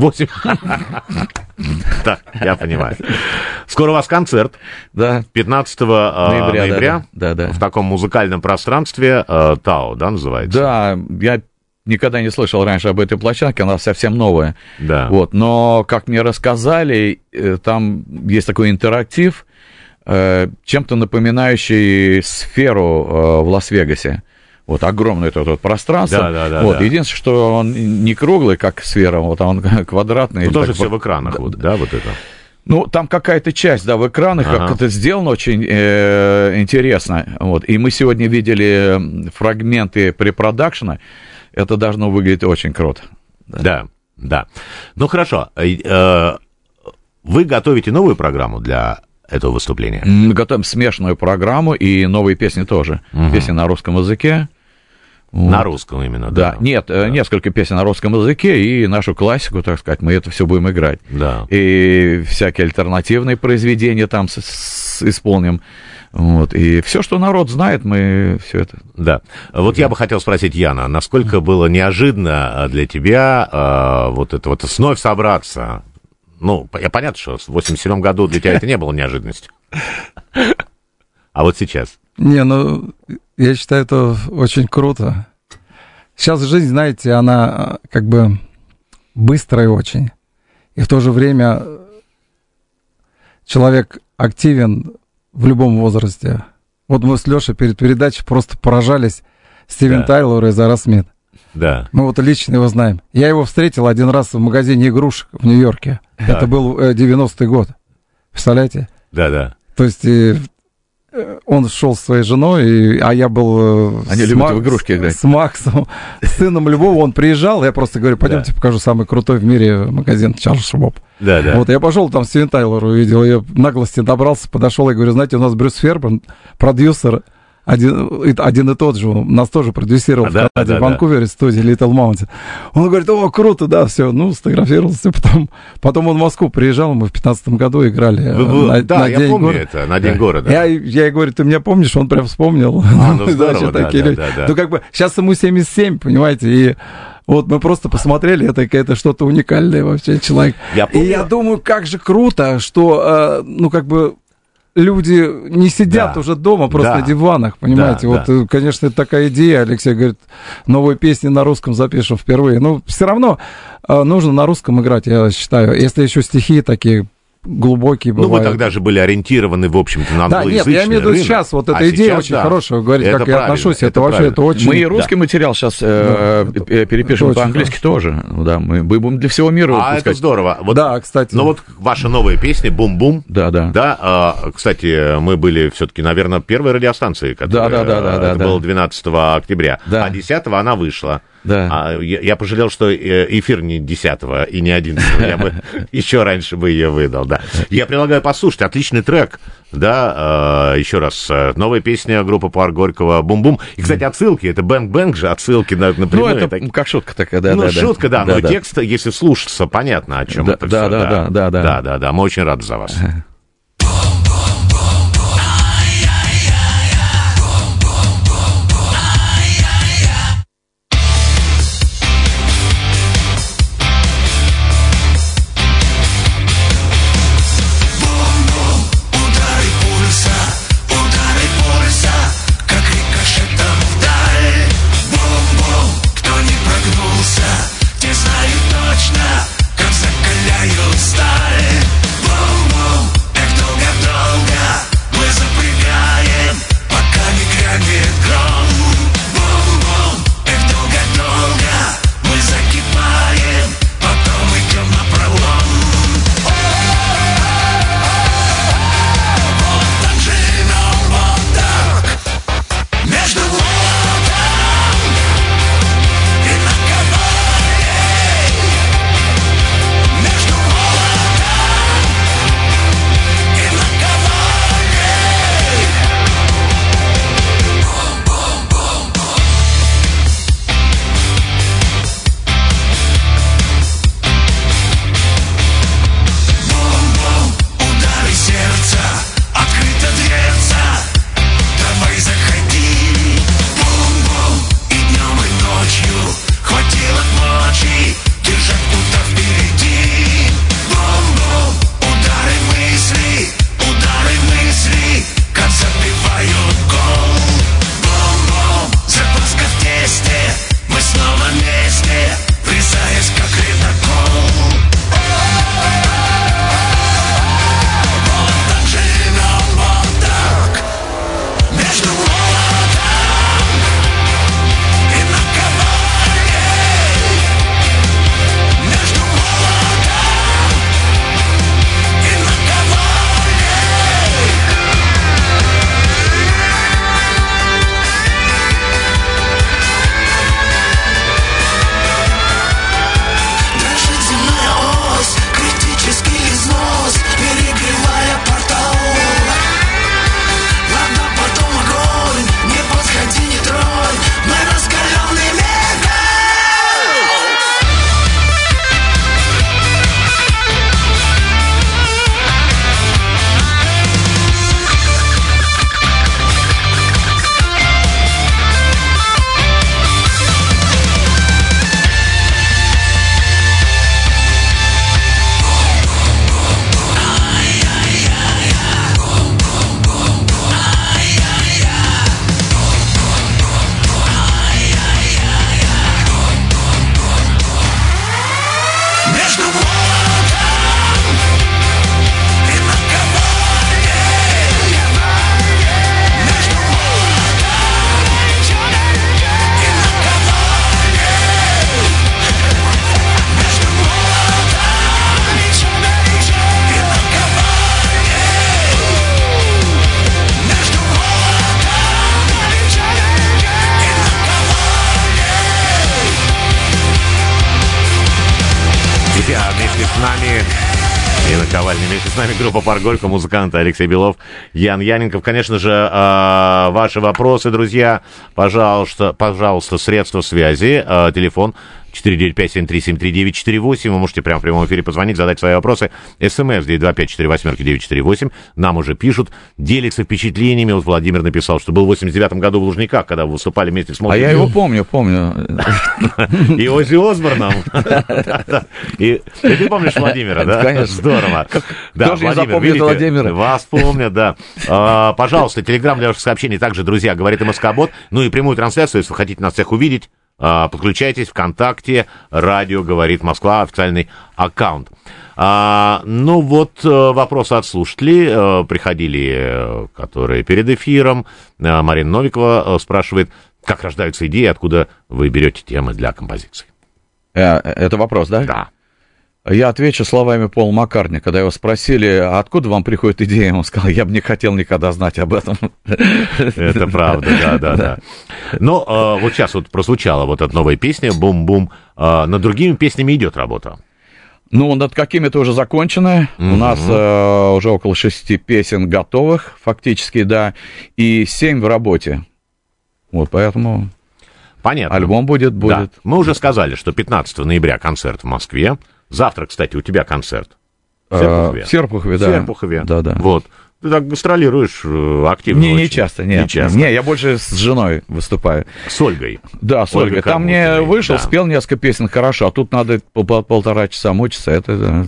S2: Да, я понимаю. Скоро у вас концерт.
S9: Да.
S2: 15 ноября.
S9: Да.
S2: В таком музыкальном пространстве ТАО, да, называется?
S9: Да, я никогда не слышал раньше об этой площадке, она совсем новая.
S2: Да.
S9: Вот, но, как мне рассказали, там есть такой интерактив, чем-то напоминающий сферу в Лас-Вегасе. Вот, огромное это вот пространство.
S2: Да.
S9: Вот, единственное, что он не круглый, как сфера, вот, а он квадратный.
S2: Ну, тоже все в экранах, вот это.
S9: Ну, там какая-то часть, да, в экранах, как это сделано, очень интересно. Вот. И мы сегодня видели фрагменты препродакшена. Это должно выглядеть очень круто.
S2: Да. Ну, хорошо. Вы готовите новую программу для этого выступления?
S9: Мы готовим смешанную программу и новые песни тоже. Песни на русском языке.
S2: На русском именно,
S9: да? Нет, несколько песен на русском языке и нашу классику, так сказать, мы это все будем играть.
S2: Да.
S9: И всякие альтернативные произведения там исполним. Вот. И все, что народ знает, мы все это...
S2: Да. Вот я бы хотел спросить, Яна, насколько было неожиданно для тебя вот это вот вновь собраться? Ну, понятно, что в 87-м году для тебя это не было неожиданностью. А вот сейчас?
S10: Я считаю, это очень круто. Сейчас жизнь, знаете, она как бы быстрая очень. И в то же время человек активен в любом возрасте. Вот мы с Лешей перед передачей просто поражались Стивен Тайлор из Aerosmith.
S2: Да.
S10: Мы вот лично его знаем. Я его встретил один раз в магазине игрушек в Нью-Йорке. Да. Это был 90-й год. Представляете?
S2: Да.
S10: То есть он шел с своей женой, а я был
S9: Они любят в игрушки играть.
S10: С Максом, с сыном Львова. Он приезжал, я просто говорю, пойдемте покажу самый крутой в мире магазин Чарльз Шваб.
S2: Да.
S10: Вот я пошел, там Стивен Тайлор увидел, я наглости добрался, подошел, я говорю, знаете, у нас Брюс Фербен, продюсер, один и тот же, он нас тоже продюсировал в Канаде, в Ванкувере, студии Little Mountain. Он говорит, о, круто, да, все, сфотографировался. Потом он в Москву приезжал, мы в 15-м году играли
S2: на День города. Это, на День города.
S10: Я ей говорю, ты меня помнишь? Он прям вспомнил.
S2: Здорово, да.
S10: Ну, как бы, сейчас ему 77, понимаете, и вот мы просто посмотрели, это что-то уникальное вообще, человек. И я думаю, как же круто, что, люди не сидят уже дома просто на диванах, понимаете. Конечно, это такая идея. Алексей говорит, новые песни на русском запишем впервые. Но все равно нужно на русском играть, я считаю. Если еще стихи такие глубокие бывают.
S2: Ну, вы тогда же были ориентированы, в общем-то, на англоязычный
S10: рынок. Да, нет, я имею в виду сейчас, вот эта идея очень хорошая, говорить, как я отношусь, это вообще, это очень...
S9: Мы и русский материал сейчас перепишем по-английски тоже, да, мы будем для всего мира выпускать.
S2: Это здорово.
S10: Да, кстати.
S2: Ну, вот ваша новая песня «Бум-бум». Да, кстати, мы были все-таки, наверное, первой радиостанцией, которая... Это было 12 октября, а 10-го она вышла.
S9: Да.
S2: Я пожалел, что эфир не 10-го и не 11-го. Я бы еще раньше бы ее выдал, да. Я предлагаю послушать. Отличный трек, да. Еще раз. Новая песня группы Парк Горького «Бум-бум». И, кстати, отсылки. Это «Бэнг-бэнг» же, отсылки напрямую.
S9: Ну, это как шутка такая, да.
S2: Ну, шутка, да. Но текст, если слушаться, понятно, о чем это все. Да. Мы очень рады за вас. Вместе с нами группа «Парк Горького», музыканты Алексей Белов, Ян Яненков. Конечно же, ваши вопросы, друзья, пожалуйста, средства связи, телефон 495-7373948. Вы можете прямо в прямом эфире позвонить, задать свои вопросы. СМС 925-48-948. Нам уже пишут, делятся впечатлениями. Вот Владимир написал, что был в 89-м году в Лужниках, когда вы выступали вместе с Молотовым.
S9: А я его помню.
S2: И Оззи Осборном. И ты помнишь Владимира, да?
S9: Конечно.
S2: Здорово.
S9: Кто же не запомнит Владимира?
S2: Вас помнят, да. Пожалуйста, телеграм для ваших сообщений. Также, друзья, говорит МСК-бот. Ну и прямую трансляцию, если вы хотите нас всех увидеть, подключайтесь ВКонтакте, радио «Говорит Москва», официальный аккаунт. Ну вот вопросы от слушателей приходили, которые перед эфиром. Марина Новикова спрашивает, как рождаются идеи, откуда вы берете темы для композиций?
S9: Это вопрос, да?
S2: Да.
S9: Я отвечу словами Пола Маккартни. Когда его спросили, откуда вам приходит идея, он сказал, я бы не хотел никогда знать об этом.
S2: Это правда, да. Но вот сейчас вот прозвучала вот эта новая песня «Бум-бум». Над другими песнями идет работа.
S9: Ну, над какими-то уже закончены. У нас уже около 6 песен готовых, фактически, да, и 7 в работе. Вот, поэтому...
S2: Понятно.
S9: Альбом будет.
S2: Да. Мы уже сказали, что 15 ноября концерт в Москве. Завтра, кстати, у тебя концерт.
S9: В Серпухове, да.
S2: В Серпухове.
S9: Да.
S2: Вот. Ты так гастролируешь активно.
S9: Не часто, нет. Не, я больше с женой выступаю.
S2: С Ольгой.
S9: Да, с Ольгой. Там мне вышел, спел несколько песен хорошо, а тут надо полтора часа мучиться. Это...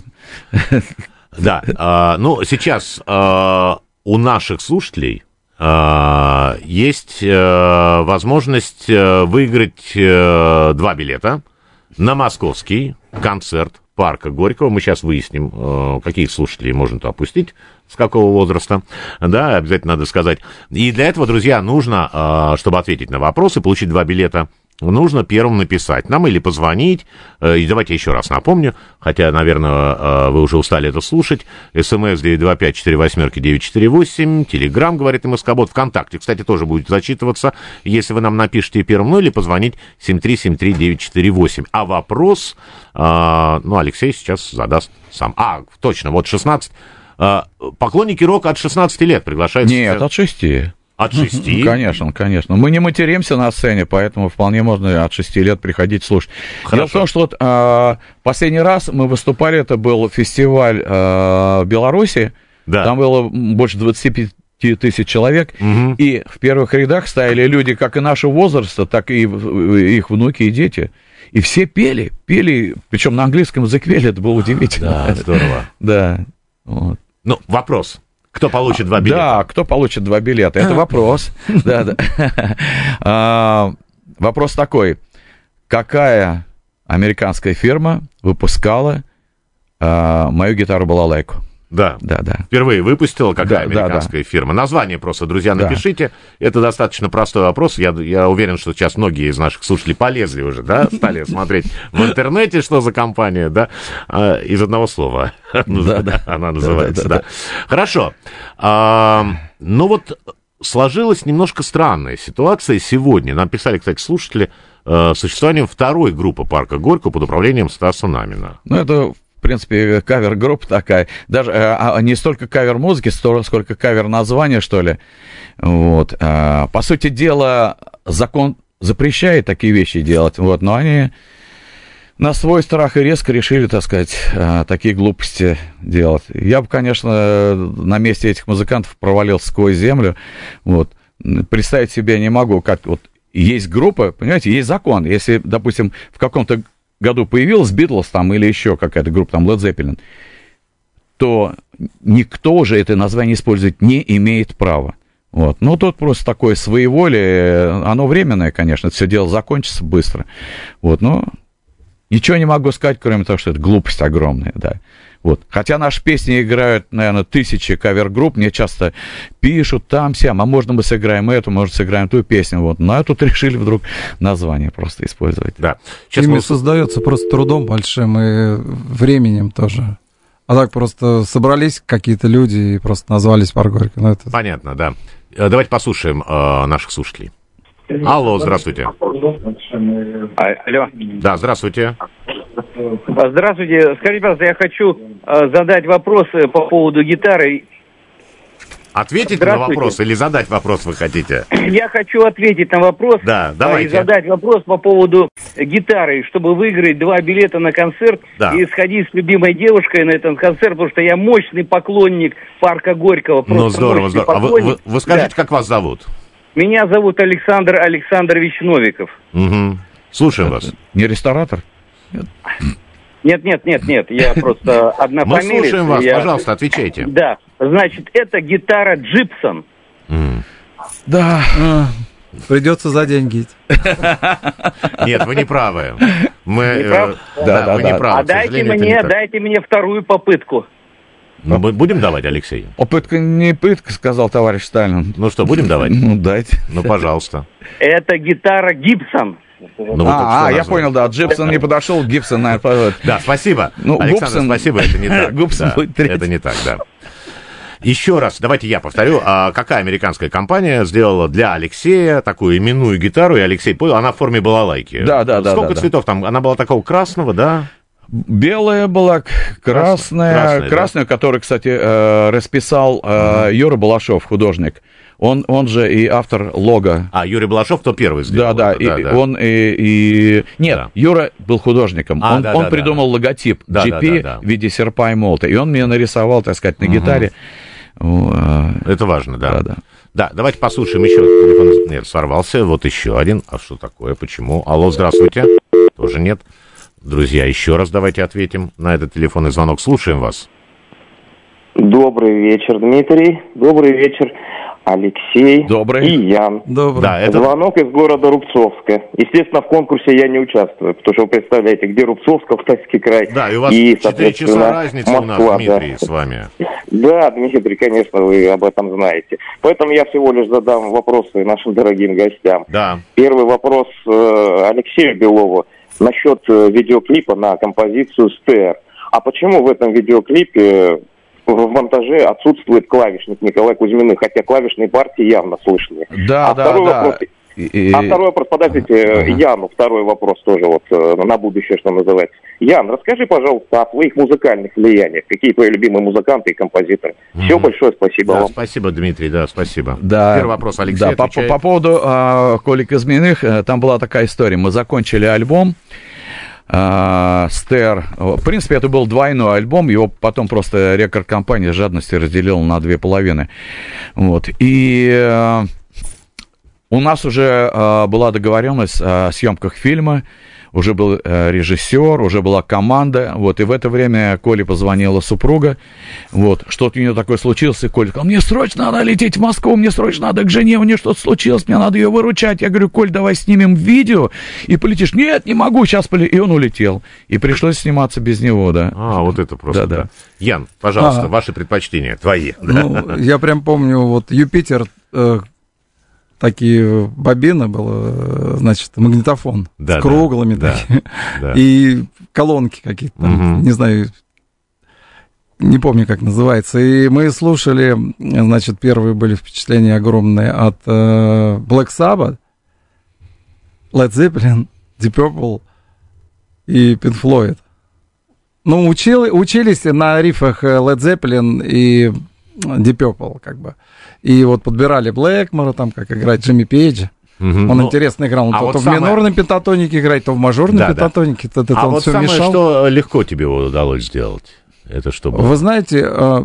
S2: Да. Ну, сейчас у наших слушателей есть возможность выиграть 2 билета на московский концерт парка Горького. Мы сейчас выясним, каких слушателей можно туда опустить, с какого возраста. Да, обязательно надо сказать. И для этого, друзья, нужно, чтобы ответить на вопросы, получить 2 билета, нужно первым написать нам или позвонить. И давайте еще раз напомню, хотя, наверное, вы уже устали это слушать. СМС 925-48-948, Телеграм, говорит МСК-бот, ВКонтакте, кстати, тоже будет зачитываться, если вы нам напишите первым, ну или позвонить 7373948. А вопрос, Алексей сейчас задаст сам. Точно, вот 16. Поклонники рока от 16 лет приглашаются.
S9: Нет, от 6.
S2: От 6?
S9: Конечно. Мы не материмся на сцене, поэтому вполне можно от 6 лет приходить слушать.
S2: Хорошо.
S9: Дело в том, что вот последний раз мы выступали, это был фестиваль в Беларуси,
S2: да.
S9: Там было больше 25 тысяч человек, и в первых рядах стояли люди как и нашего возраста, так и их внуки и дети. И все пели, причем на английском языке, это было удивительно.
S2: Да, здорово.
S9: Да, вот.
S2: Ну, вопрос. Кто получит 2 билета?
S9: Да, кто получит 2 билета? Это вопрос. Вопрос такой. Какая американская фирма выпускала мою гитару-балалайку?
S2: Да. Впервые выпустила какая американская фирма? Название просто, друзья, напишите. Это достаточно простой вопрос. Я уверен, что сейчас многие из наших слушателей полезли уже, да, стали смотреть в интернете, что за компания, да, из одного слова она называется, да. Хорошо. Ну вот сложилась немножко странная ситуация сегодня. Нам писали, кстати, слушатели, существованием второй группы парка Горького под управлением Стаса Намина.
S9: Ну, это... В принципе, кавер-группа такая. Даже не столько кавер-музыки, сколько кавер-названия, что ли. Вот. По сути дела, закон запрещает такие вещи делать, вот, но они на свой страх и риск решили, так сказать, такие глупости делать. Я бы, конечно, на месте этих музыкантов провалился сквозь землю. Вот. Представить себе не могу, как вот есть группа, понимаете, есть закон. Если, допустим, в каком-то году появилась Битлз там или еще какая-то группа, там Led Zeppelin, то никто уже это название использовать не имеет права. Вот. Ну, тут просто такое своеволие, оно временное, конечно, это все дело закончится быстро. Вот, но ничего не могу сказать, кроме того, что это глупость огромная, да. Вот. Хотя наши песни играют, наверное, тысячи кавер-групп, мне часто пишут там-сям, а можно мы сыграем эту, может, сыграем ту песню, вот. Но тут решили вдруг название просто использовать.
S2: Да.
S10: Сейчас создается просто трудом большим и временем тоже. А так просто собрались какие-то люди и просто назвались парк Горького. Ну, это...
S2: Понятно, да. Давайте послушаем наших слушателей. Алло, здравствуйте.
S11: Алло.
S2: Да, здравствуйте.
S11: Здравствуйте. Скажите, пожалуйста, я хочу задать вопрос по поводу гитары.
S2: Ответить на вопрос или задать вопрос вы хотите?
S11: Я хочу ответить на вопрос.
S2: Да, давайте.
S11: И задать вопрос по поводу гитары, чтобы выиграть 2 билета на концерт и сходить с любимой девушкой на этот концерт, потому что я мощный поклонник парка Горького.
S2: Ну, здорово, здорово. А вы скажите, как вас зовут?
S11: Меня зовут Александр Александрович Новиков.
S2: Угу. Слушаем вас.
S9: Не ресторатор?
S11: Нет, я просто однофамилец.
S2: Мы слушаем вас, пожалуйста, отвечайте.
S11: Да, значит, это гитара Джипсон.
S10: Да, придется за деньги.
S2: Нет, вы не правы. Мы не правы.
S11: А дайте мне вторую попытку.
S2: Ну, мы будем давать, Алексей?
S9: Пытка не пытка, сказал товарищ Сталин.
S2: Ну что, будем давать?
S9: Ну, дайте.
S2: Ну, пожалуйста.
S11: Это гитара Гибсон.
S9: Я понял, да, Джипсон не подошел, Гибсон, наверное,
S2: Да, спасибо. Александр, спасибо, это не так. Это не так, да. Еще раз, давайте я повторю, какая американская компания сделала для Алексея такую именную гитару, и Алексей понял, она в форме балалайки.
S9: Да.
S2: Сколько цветов там? Она была такого красного, да?
S9: Белая была, красная, которую, кстати, расписал Юра Балашов, художник. Он же и автор лого.
S2: Юрий Балашов, то первый сделал.
S9: Да. Он Нет, Юра был художником. Он придумал логотип GP в виде серпа и молота. И он мне нарисовал, так сказать, на гитаре.
S2: Это важно, да. Да, давайте послушаем еще. Телефон сорвался. Вот еще один. А что такое? Почему? Алло, здравствуйте. Тоже нет. Друзья, еще раз давайте ответим на этот телефонный звонок. Слушаем вас.
S12: Добрый вечер, Дмитрий. Добрый вечер, Алексей.
S9: Добрый.
S12: И Ян.
S9: Добрый.
S12: Да, звонок из города Рубцовска. Естественно, в конкурсе я не участвую, потому что вы представляете, где Рубцовск, Алтайский край.
S2: Да, и у вас 4 часа разницы у нас, Дмитрий, с вами.
S12: Да, Дмитрий, конечно, вы об этом знаете. Поэтому я всего лишь задам вопросы нашим дорогим гостям.
S2: Да.
S12: Первый вопрос Алексею Белову насчет видеоклипа на композицию «Стер». А почему в этом видеоклипе в монтаже отсутствует клавишник Николай Кузьминых, хотя клавишные партии явно слышны? Второй вопрос, подождите, Яну второй вопрос тоже вот на будущее, что называется. Ян, расскажи, пожалуйста, о твоих музыкальных влияниях. Какие твои любимые музыканты и композиторы? Все, большое спасибо вам.
S2: Спасибо, Дмитрий, спасибо.
S9: Первый
S2: вопрос, Алексей.
S9: Да, по поводу Коли Кузьминых, там была такая история. Мы закончили альбом «Стер». В принципе, это был двойной альбом, его потом просто рекорд-компания жадности разделила на две половины. Вот. И у нас уже была договоренность о съемках фильма, уже был режиссер, уже была команда, вот, и в это время Коле позвонила супруга, вот, что-то у нее такое случилось, и Коля сказал: мне срочно надо лететь в Москву, мне срочно надо к жене, у нее что-то случилось, мне надо ее выручать. Я говорю: Коль, давай снимем видео и полетишь. Нет, не могу, сейчас полетим. И он улетел, и пришлось сниматься без него, да.
S2: Вот это просто, да. Ян, пожалуйста, ваши предпочтения, твои.
S10: Ну, я прям помню, вот «Юпитер», такие бобины было, значит, магнитофон с круглыми такими, и колонки какие-то там, не знаю, не помню, как называется. И мы слушали, значит, первые были впечатления огромные от Black Sabbath, Led Zeppelin, Deep Purple и Pink Floyd. Ну, учились на рифах Led Zeppelin и Deep Purple, как бы. И вот подбирали Блэкмора, там, как играть Джимми Пейджа. Он интересно играл. Он то в минорной пентатонике играть, то в мажорной пентатонике.
S2: А вот самое, что легко тебе удалось сделать? Это что было?
S10: Вы знаете,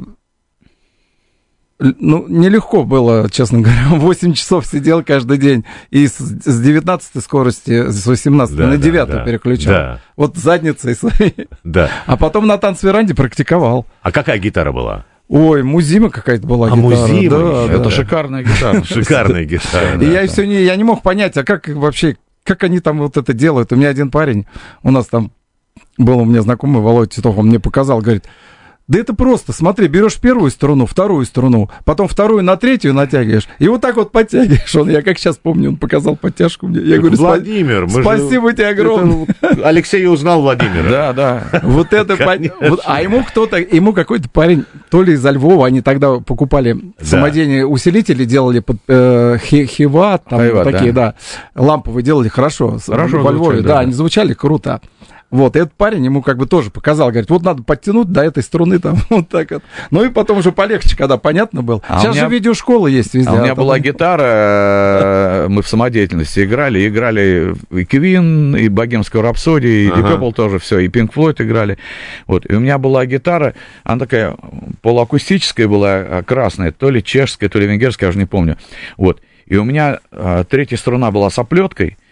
S10: нелегко было, честно говоря. 8 часов сидел каждый день. И с 19-й скорости, с 18 на 9 переключал. Да. Вот задницей своей.
S2: Да.
S10: А потом на танцверанде практиковал.
S2: А какая гитара была?
S10: Ой, Музима какая-то была гитара.
S2: Музима?
S10: Да,
S9: это шикарная гитара.
S2: Шикарная гитара.
S10: И я все я не мог понять, а как вообще, как они там вот это делают. У меня один парень, у нас там был у меня знакомый Володя Титов, он мне показал, говорит: да это просто, смотри, берешь первую струну, вторую струну, потом вторую на третью натягиваешь, и вот так вот подтягиваешь. Я как сейчас помню, он показал подтяжку мне. Я говорю:
S2: Владимир,
S10: спасибо тебе огромное.
S2: Алексей узнал Владимира.
S10: Да. Вот это, а ему какой-то парень, то ли из Львова, они тогда покупали самодельные усилители, делали под Хива, там такие, ламповые делали хорошо во Львове, да, они звучали круто. Вот, и этот парень ему как бы тоже показал, говорит: вот надо подтянуть до этой струны там, вот так вот. Ну и потом уже полегче, когда понятно было. Сейчас же видеошколы есть везде.
S9: У меня была гитара, мы в самодеятельности играли и Квин, и Богемскую рапсодию, и Deep Purple тоже все, и Pink Floyd играли. Вот, и у меня была гитара, она такая полуакустическая была, красная, то ли чешская, то ли венгерская, я уже не помню. Вот, и у меня третья струна была с оплеткой,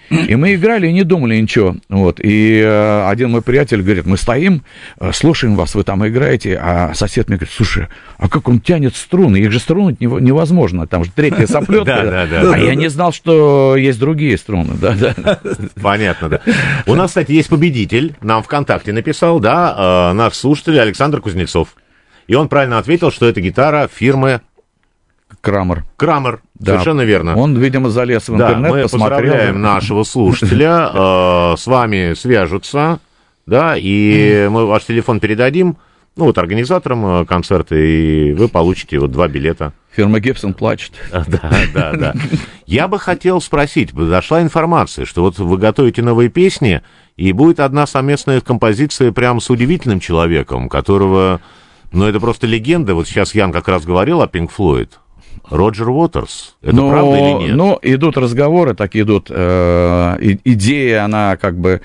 S9: И мы играли и не думали ничего. Вот. И один мой приятель говорит, мы стоим, слушаем вас, вы там играете, а сосед мне говорит, слушай, а как он тянет струны? Их же струнуть невозможно, там же третья соплетка. А я не знал, что есть другие струны.
S2: Понятно, да. У нас, кстати, есть победитель, нам ВКонтакте написал, да, наш слушатель Александр Кузнецов. И он правильно ответил, что это гитара фирмы...
S9: Крамер,
S2: да. Совершенно верно.
S9: Он, видимо, залез в интернет,
S2: мы
S9: посмотрел.
S2: Поздравляем нашего слушателя, с вами свяжутся, да, и мы ваш телефон передадим, ну, вот, организаторам концерта, и вы получите вот 2 билета.
S9: Фирма Гибсон плачет.
S2: Да. Я бы хотел спросить, дошла информация, что вот вы готовите новые песни, и будет одна совместная композиция прямо с удивительным человеком, которого, ну, это просто легенда, вот сейчас Ян как раз говорил о Pink Floyd. Роджер Уотерс. Это правда или нет?
S9: Ну, идут разговоры, так идут. Идея, она как бы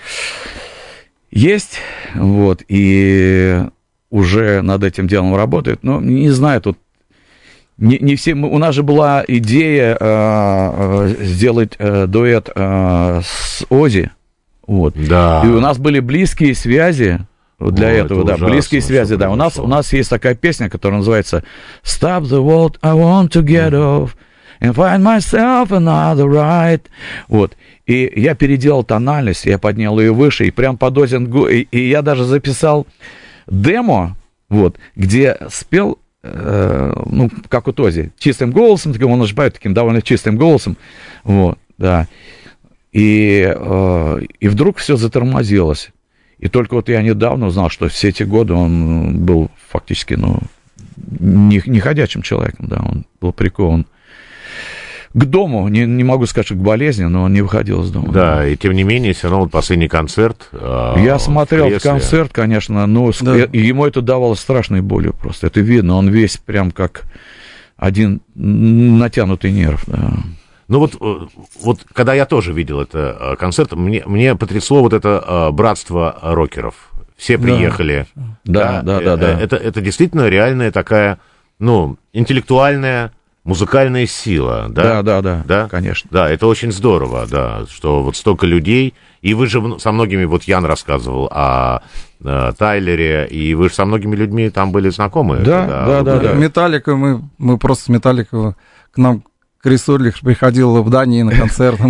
S9: есть, вот, и уже над этим делом работает. Но не знаю, тут не все... У нас же была идея сделать дуэт с Оззи. Вот.
S2: Да.
S9: И у нас были близкие связи. Для этого, да, ужасно, близкие связи, да. У нас есть такая песня, которая называется «Stop the world, I want to get off and find myself another ride». Вот. И я переделал тональность, я поднял ее выше, и прям под Озингу, и я даже записал демо, вот, где спел, ну, как у Ози, чистым голосом, таким, он поет таким довольно чистым голосом, вот, да. И вдруг все затормозилось. И только вот я недавно узнал, что все эти годы он был фактически, ну, не ходячим человеком, да, он был прикован к дому, не могу сказать, что к болезни, но он не выходил из дома.
S2: Да, и тем не менее, все равно вот последний концерт.
S9: Я смотрел концерт, конечно, но ему это давало страшной болью просто, это видно, он весь прям как один натянутый нерв, да.
S2: Ну вот когда я тоже видел это концерт, мне потрясло вот это братство рокеров. Все приехали.
S9: Да.
S2: Это действительно реальная такая, ну, интеллектуальная, музыкальная сила.
S9: Да, конечно.
S2: Да, это очень здорово, да, что вот столько людей. И вы же со многими, вот Ян рассказывал о Тайлере, и вы же со многими людьми там были знакомы.
S10: Да. Металлика, мы просто с Металлика к нам... Крис Урлих приходил в Дании на концерт.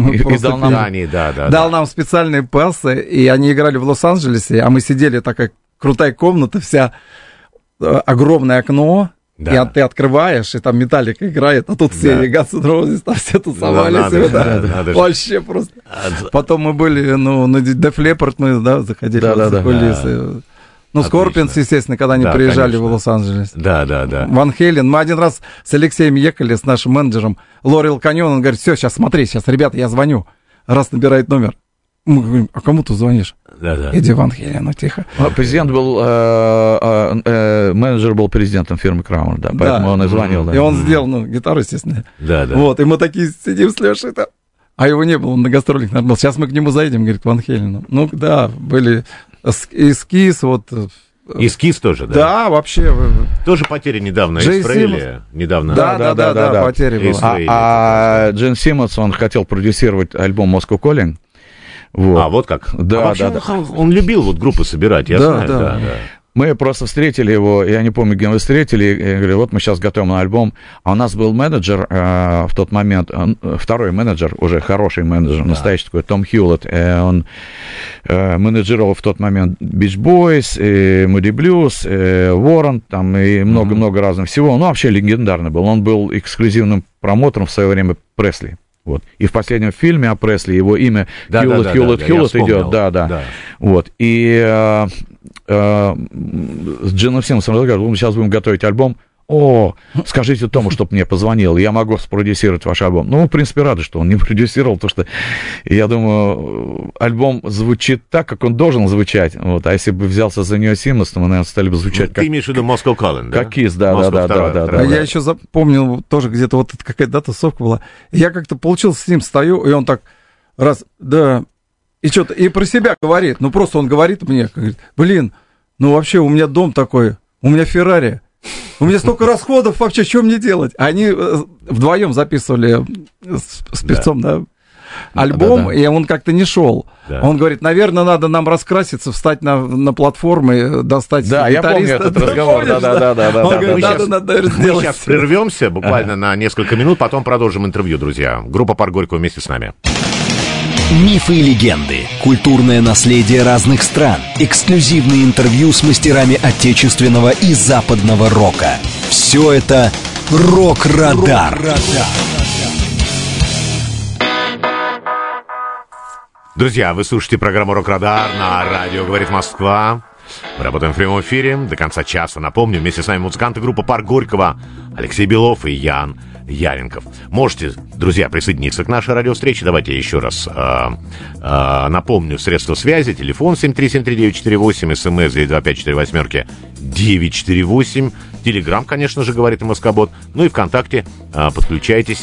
S10: Дал нам специальные пассы, и они играли в Лос-Анджелесе, а мы сидели, такая крутая комната, вся огромное окно, и ты открываешь, и там Металлика играет, а тут все Guns N' Roses, там все тусовались. Вообще просто. Потом мы были, ну, на Def Leppard мы, заходили в кулисы. Ну, Скорпионс, естественно, когда они приезжали в Лос-Анджелес.
S2: Да.
S10: Ван Хейлен. Мы один раз с Алексеем ехали, с нашим менеджером, Лорел Каньон, он говорит, все, сейчас смотри, сейчас, ребята, я звоню. Раз набирает номер. Мы говорим, а кому ты звонишь? Иди Ван Хелену, тихо.
S9: Президент был, менеджер был президентом фирмы Крамер, да, поэтому он и звонил. Да.
S10: И он сделал, гитару, естественно.
S2: Да.
S10: Вот, и мы такие сидим с Лешей там. А его не было, он на гастролях, наверное, был. Сейчас мы к нему заедем, говорит, к Ван Хелену. Ну, да, были... Эскиз, вот...
S2: Эскиз тоже, да?
S10: Да, вообще.
S2: Тоже потери недавно, Эйс Фрейли. Недавно.
S10: Да, потери были.
S9: А Джин Симмонс, он хотел продюсировать альбом Moscow Calling.
S2: Вот. А, вот как?
S9: Да.
S2: Он любил вот группы собирать, я знаю. Да.
S9: Мы просто встретили его, я не помню, где мы встретили, я говорю, вот мы сейчас готовим на альбом, а у нас был менеджер в тот момент, второй менеджер, уже хороший менеджер, настоящий такой, Том Хьюлетт, он менеджировал в тот момент Beach Boys, Moody Blues, Warrant, там, и много-много разных всего, ну, вообще легендарный был, он был эксклюзивным промоутером в свое время Пресли. Вот. И в последнем фильме о Пресли его имя Хьюлетт идет, да. Вот. И с Джином Симмонсом разговаривал, мы сейчас будем готовить альбом. О, скажите Тому, чтобы мне позвонил, я могу спродюсировать ваш альбом. Ну, в принципе, рады, что он не продюсировал, потому что, я думаю, альбом звучит так, как он должен звучать. Вот. А если бы взялся за нее Симмонс, то мы, наверное, стали бы звучать как...
S2: Ты имеешь в виду Moscow Calling, да?
S9: Как Kiss, да.
S10: Я еще запомнил, тоже где-то вот какая-то тусовка была. Я как-то получился с ним, стою, и он так раз, и что-то, и про себя говорит. Ну, просто он говорит мне, говорит, блин, ну, вообще, у меня дом такой, у меня Феррари. У меня столько расходов вообще, что мне делать? Они вдвоем записывали с певцом, да. альбом, и он как-то не шел. Да. Он говорит, наверное, надо нам раскраситься, встать на платформы, достать гитариста.
S9: Я помню этот разговор, да.
S10: Он говорит, надо сделать.
S2: Мы сейчас прервемся буквально на несколько минут, потом продолжим интервью, друзья. Группа «Парк Горького» вместе с нами.
S1: Мифы и легенды, культурное наследие разных стран, эксклюзивные интервью с мастерами отечественного и западного рока. Все это «Рок-Радар».
S2: Друзья, вы слушаете программу «Рок-Радар» на радио «Говорит Москва». Мы работаем в прямом эфире до конца часа. Напомню, вместе с нами музыканты группы «Парк Горького» Алексей Белов и Ян Яренков. Можете, друзья, присоединиться к нашей радиовстрече. Давайте я еще раз напомню средства связи. Телефон 7373948, смс 92548 948. Телеграм, конечно же, говорит МСК-бот. Ну и ВКонтакте подключайтесь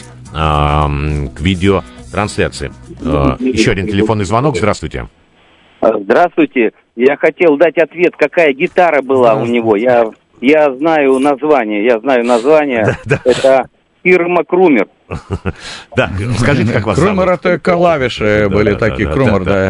S2: к видеотрансляции. Еще один телефонный звонок. Здравствуйте.
S11: Здравствуйте. Я хотел дать ответ, какая гитара была у него. Я знаю название. Это фирма Крумер.
S2: Да, скажите, как вас
S9: зовут? Крумер — это клавиши были такие, Крумер, да.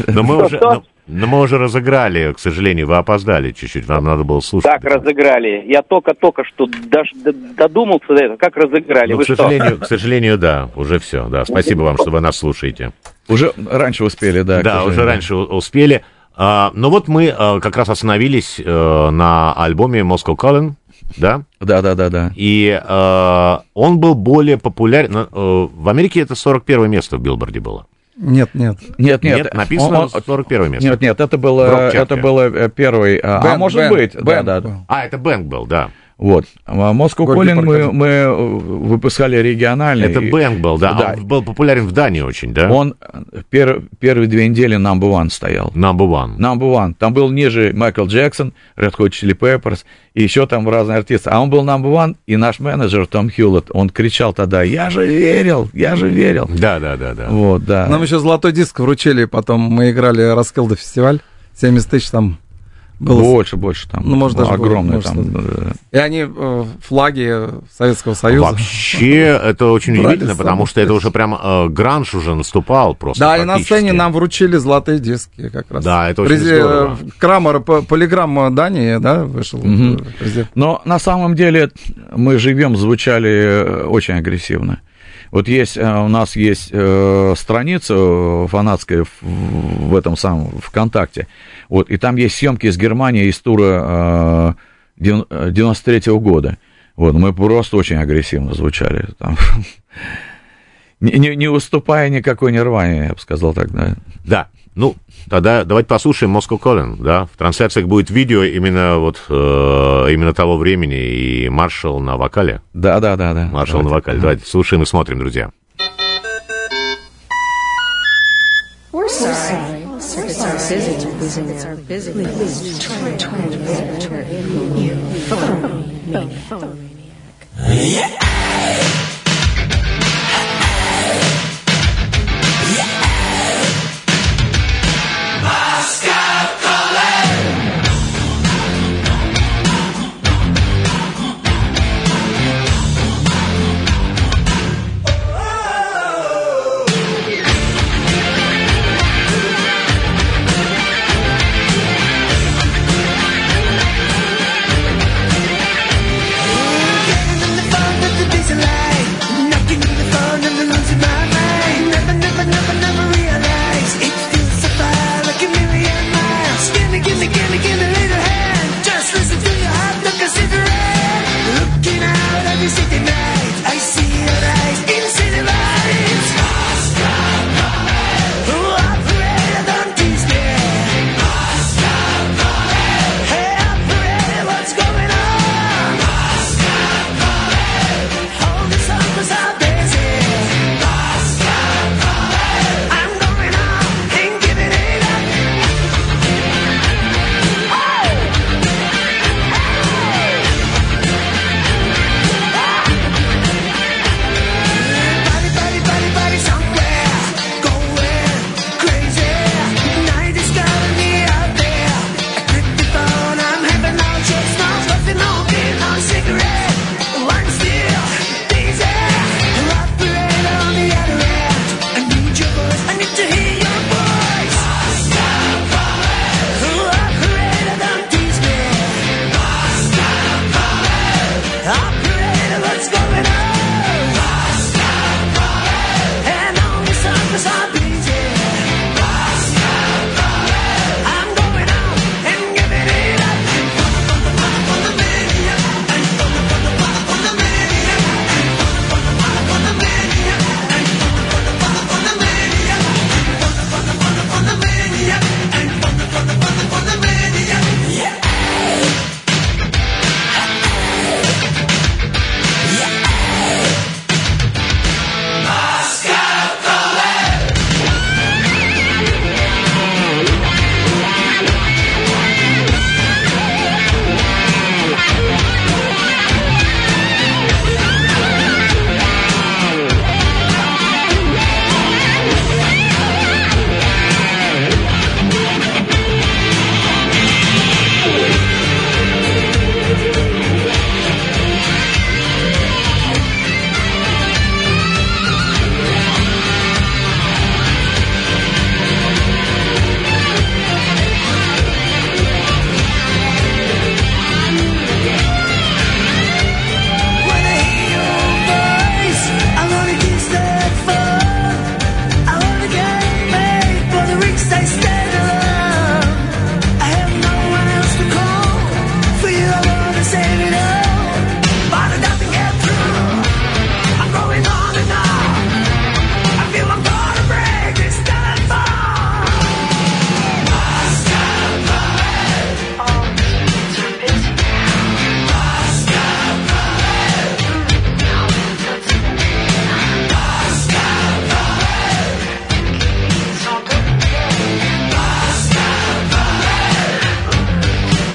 S2: Но мы уже разыграли, к сожалению, вы опоздали чуть-чуть, вам надо было слушать.
S11: Как разыграли? Я только что додумался до этого, как разыграли. Вы
S2: к сожалению, да, уже все, да. Спасибо вам, что вы нас слушаете.
S9: Уже раньше успели, да.
S2: Да, уже раньше успели. Но вот мы как раз остановились на альбоме Moscow Calling, да?
S9: Да.
S2: И он был более популярен. В Америке это 41 место в Билборде было.
S10: Нет.
S2: Написано 41 место.
S9: Нет, это было первый. Может быть. Да.
S2: Это Бэнк был, да.
S9: Вот. Moscow Calling мы выпускали регионально.
S2: Это Бэнк был, да. Он был популярен в Дании очень, да?
S9: Он первые 2 недели number one стоял.
S2: Number one.
S9: Там был ниже Майкл Джексон, Red Hot Chili Peppers, и еще там разные артисты. А он был number one, и наш менеджер Том Хьюлетт, он кричал тогда: «Я же верил».
S2: Да.
S9: Вот, да.
S10: Нам еще золотой диск вручили, потом мы играли Роскилде фестиваль, 70 тысяч там.
S9: Было... Больше там.
S10: Ну, может, даже
S9: огромные
S10: больше,
S9: там.
S10: И они флаги Советского Союза.
S2: Вообще, это очень удивительно, потому что это уже прям гранж уже наступал просто.
S10: Да, и на сцене нам вручили золотые диски как раз.
S2: Да, это очень здорово.
S10: Крамер, полиграмма Дании, да, вышел.
S9: Но на самом деле мы живем, звучали очень агрессивно. Вот у нас есть страница фанатская в этом самом ВКонтакте, вот, и там есть съемки из Германии, из тура 93-го года. Вот, мы просто очень агрессивно звучали. Там, не уступая никакой Нирване, я бы сказал так, да.
S2: Да, ну, тогда давайте послушаем Moscow Calling, да. В трансляциях будет видео именно того времени, и Маршалл на вокале.
S9: Да.
S2: Маршалл на вокале. Давайте слушаем и смотрим, друзья.
S13: We're sorry. It's our busy. Please try to you. Phone maniac.
S14: Getting in the fun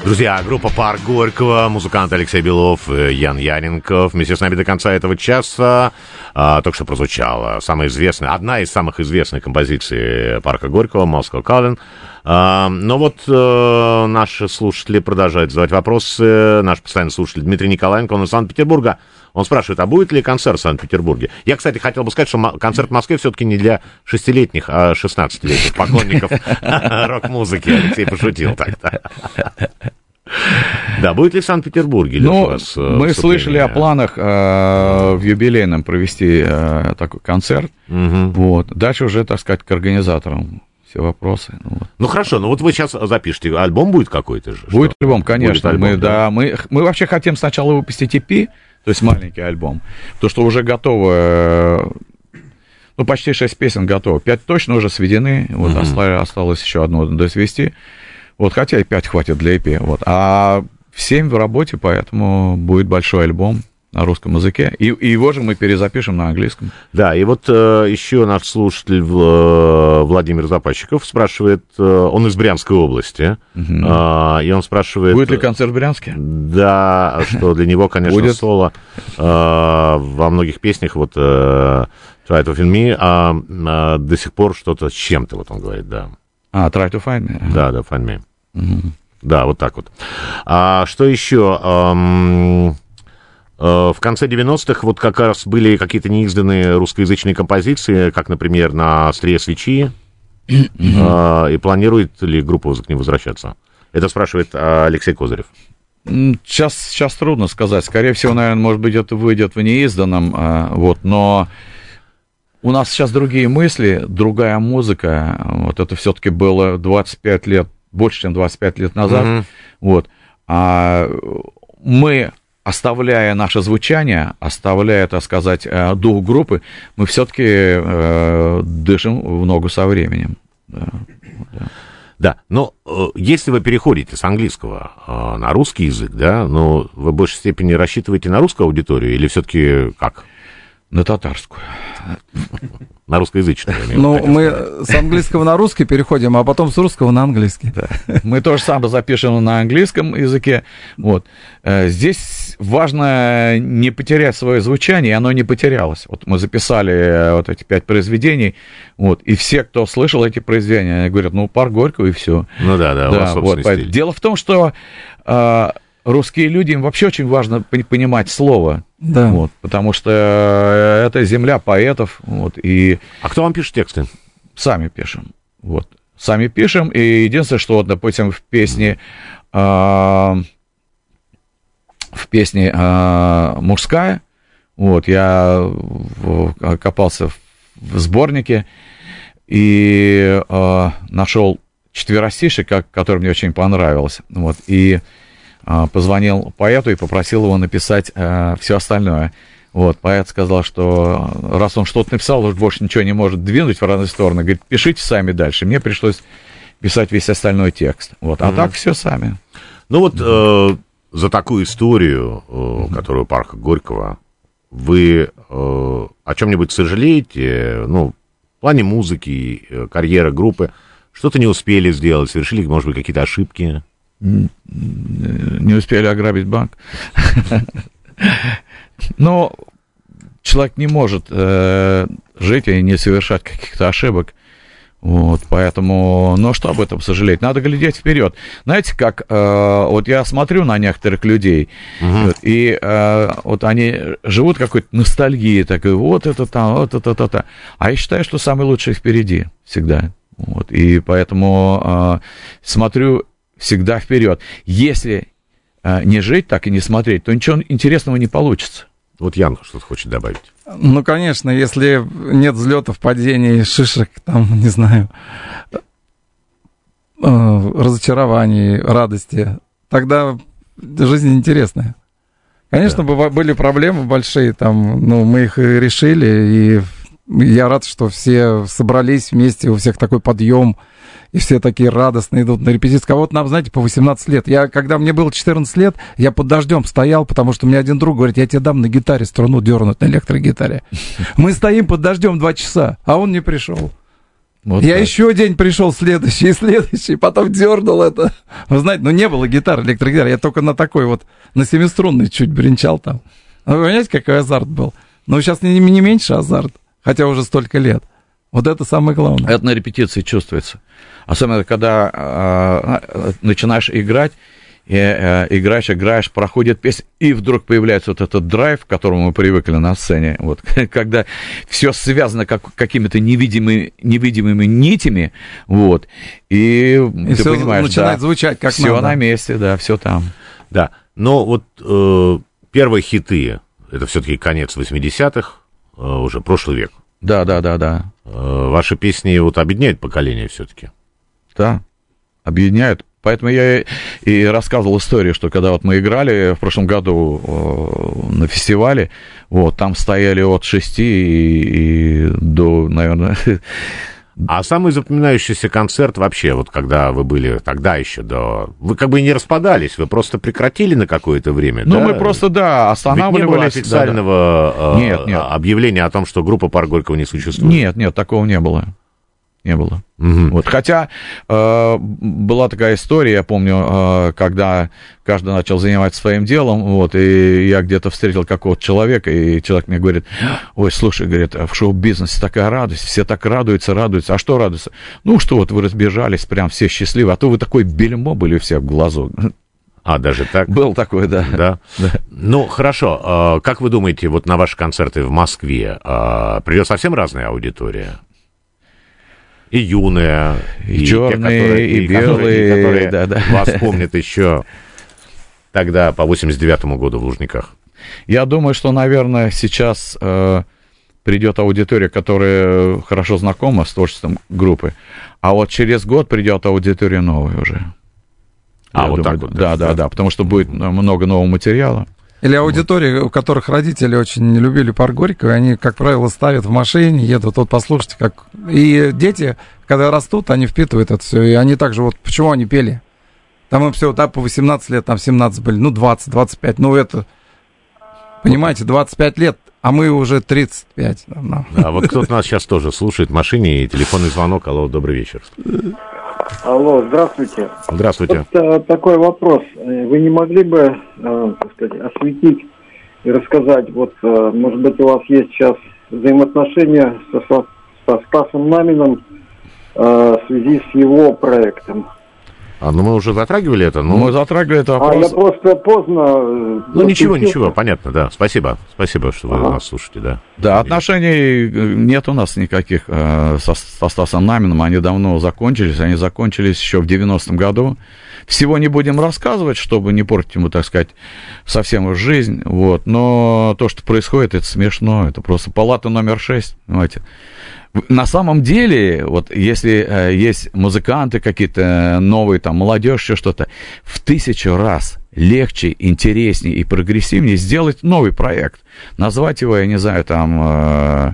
S2: Друзья, группа «Парк Горького», музыкант Алексей Белов, Ян Яренков. Вместе с нами до конца этого часа только что прозвучала одна из самых известных композиций «Парка Горького» «Moscow Calling». Но вот наши слушатели продолжают задавать вопросы. Наш постоянный слушатель Дмитрий Николаенко, он из Санкт-Петербурга. Он спрашивает, а будет ли концерт в Санкт-Петербурге? Я, кстати, хотел бы сказать, что концерт в Москве все-таки не для 6-летних, а 16-летних поклонников рок-музыки. Алексей пошутил так-то. Да, будет ли в Санкт-Петербурге?
S9: Мы слышали о планах в юбилейном провести такой концерт. Вот. Дальше уже, так сказать, к организаторам все вопросы.
S2: Ну хорошо, вот вы сейчас запишите, альбом будет какой-то же?
S9: Будет альбом, конечно. Будет альбом, мы вообще хотим сначала выпустить EP, то есть маленький альбом, то, что уже готово, почти 6 песен готово, 5 точно уже сведены, вот осталось еще одну досвести, вот, хотя и 5 хватит для EP, а 7 в работе, поэтому будет большой альбом на русском языке, и его же мы перезапишем на английском.
S2: Да, и вот еще наш слушатель Владимир Запасчиков спрашивает, он из Брянской области, и он спрашивает...
S9: Будет ли концерт в Брянске?
S2: Да, что для него, конечно, будет соло во многих песнях, вот «Try to Find Me», до сих пор что-то с чем-то, вот он говорит, да.
S9: «Try to Find Me».
S2: Да, «Find Me». Да, вот так вот. Что еще... В конце 90-х вот как раз были какие-то неизданные русскоязычные композиции, как, например, «На острие свечи», и планирует ли группа к ним возвращаться? Это спрашивает Алексей Козырев.
S9: Сейчас трудно сказать. Скорее всего, наверное, может быть, это выйдет в неизданном, но у нас сейчас другие мысли, другая музыка. Вот это все-таки было 25 лет, больше, чем 25 лет назад. Вот. А мы... Оставляя наше звучание, оставляя, так сказать, дух группы, мы все-таки дышим в ногу со временем.
S2: Да, но если вы переходите с английского на русский язык, да, вы в большей степени рассчитываете на русскую аудиторию или все-таки как?
S9: На татарскую.
S2: На русскоязычную.
S10: Мы с английского на русский переходим, а потом с русского на английский.
S9: Да. Мы то же самое запишем на английском языке. Вот. Здесь важно не потерять свое звучание, и оно не потерялось. Вот мы записали вот эти 5 произведений, вот, и все, кто слышал эти произведения, они говорят, «Парк Горького» и все.
S2: Ну да, у вас собственный стиль.
S9: Дело в том, что русские люди, им вообще очень важно понимать слово.
S10: Да.
S9: Вот, потому что это земля поэтов. Вот, и...
S2: А кто вам пишет тексты?
S9: Сами пишем. Вот. Сами пишем. И единственное, что, вот, допустим, в песне «Мужская», вот, я копался в сборнике и нашел четверостишие, которое мне очень понравилось. Вот, и позвонил поэту и попросил его написать все остальное. Вот, поэт сказал, что раз он что-то написал, уж больше ничего не может двинуть в разные стороны. Говорит, пишите сами дальше. Мне пришлось писать весь остальной текст. Вот, а так все сами.
S2: Ну вот за такую историю, которую «Парка Горького», вы о чем-нибудь сожалеете? В плане музыки, карьеры группы, что-то не успели сделать, совершили, может быть, какие-то ошибки?
S9: Не успели ограбить банк. Но человек не может жить и не совершать каких-то ошибок. Вот, поэтому, что об этом сожалеть? Надо глядеть вперед. Знаете, как вот я смотрю на некоторых людей, и вот они живут какой-то ностальгией, такой, вот это там, вот это. А я считаю, что самое лучшее впереди всегда. Вот, и поэтому смотрю всегда вперед. Если не жить так и не смотреть, то ничего интересного не получится.
S2: Вот Ян что-то хочет добавить.
S10: Конечно, если нет взлетов, падений, шишек, там, не знаю, разочарований, радости, тогда жизнь интересная. Конечно, были проблемы большие, там, мы их решили, и я рад, что все собрались вместе, у всех такой подъем, и все такие радостные идут на репетицию. Кого-то нам, знаете, по 18 лет. Когда мне было 14 лет, я под дождем стоял, потому что мне один друг говорит, я тебе дам на гитаре струну дернуть, на электрогитаре. Мы стоим под дождем 2 часа, а он не пришел. Вот я так. Еще день пришел следующий, потом дернул это. Вы знаете, не было гитары, электрогитары, я только на такой вот, на семиструнный чуть бренчал там. Вы понимаете, какой азарт был? Но сейчас не меньше азарт, хотя уже столько лет. Вот это самое главное.
S9: Это на репетиции чувствуется. Особенно, когда начинаешь играть, играешь, проходит песня, и вдруг появляется вот этот драйв, к которому мы привыкли на сцене, вот, когда все связано какими-то невидимыми нитями, вот, и ты
S10: все
S9: понимаешь,
S10: начинает звучать как
S9: все
S10: надо.
S9: На месте, да, все там.
S2: Да, но вот первые хиты, это все-таки конец 80-х, уже прошлый век.
S9: Да.
S2: Ваши песни вот объединяют поколение все-таки.
S9: Да, объединяют. Поэтому я и рассказывал историю, что когда вот мы играли в прошлом году на фестивале, вот, там стояли от 6 и до, наверное...
S2: А самый запоминающийся концерт вообще, вот когда вы были тогда еще, вы как бы не распадались, вы просто прекратили на какое-то время,
S9: да? Мы просто, останавливались. Ведь не было
S2: официального объявления о том, что группа «Парк Горького» не существует?
S9: Нет, такого не было. Угу. Вот, хотя была такая история, я помню, когда каждый начал заниматься своим делом, вот, и я где-то встретил какого-то человека, и человек мне говорит: ой, слушай, говорит, в шоу-бизнесе такая радость, все так радуются, а что радуются? Ну, что вот вы разбежались, прям все счастливы, а то вы такой бельмо были у всех в глазу.
S2: А, даже так?
S9: Был такой, да.
S2: Ну, хорошо, как вы думаете, вот на ваши концерты в Москве придет совсем разная аудитория? И юные,
S9: и черные, и белые,
S2: которые вас помнят еще тогда, по 89-му году в Лужниках.
S9: Я думаю, что, наверное, сейчас придет аудитория, которая хорошо знакома с творчеством группы, а вот через год придет аудитория новая уже.
S2: Вот так вот?
S9: Да, потому что будет много нового материала.
S10: Или аудитории, у которых родители очень не любили «Парк Горького», они, как правило, ставят в машине, едут, вот послушайте, как... И дети, когда растут, они впитывают это все, и они также, вот почему они пели? Там им всего по 18 лет, там 17 были, 20, 25, это... Понимаете, 25 лет, а мы уже 35.
S2: Да, вот кто-то нас сейчас тоже слушает в машине, и телефонный звонок. Алло, добрый вечер.
S6: Алло, здравствуйте.
S2: Здравствуйте.
S6: Вот такой вопрос. Вы не могли бы, так сказать, осветить и рассказать, вот, может быть, у вас есть сейчас взаимоотношения со Стасом Наминым в связи с его проектом?
S2: Мы уже затрагивали это?
S9: Мы затрагивали это вопрос.
S6: Я просто поздно...
S2: Ничего, понятно, да. Спасибо, что вы нас слушаете, да.
S9: Да, отношений нет у нас никаких со Стасом Наминым, они давно закончились, еще в 90-м году. Всего не будем рассказывать, чтобы не портить ему, так сказать, совсем жизнь, вот. Но то, что происходит, это смешно, это просто палата номер 6, понимаете. На самом деле, вот если есть музыканты какие-то новые, там, молодежь, еще что-то, в 1000 раз легче, интереснее и прогрессивнее сделать новый проект. Назвать его, я не знаю, там,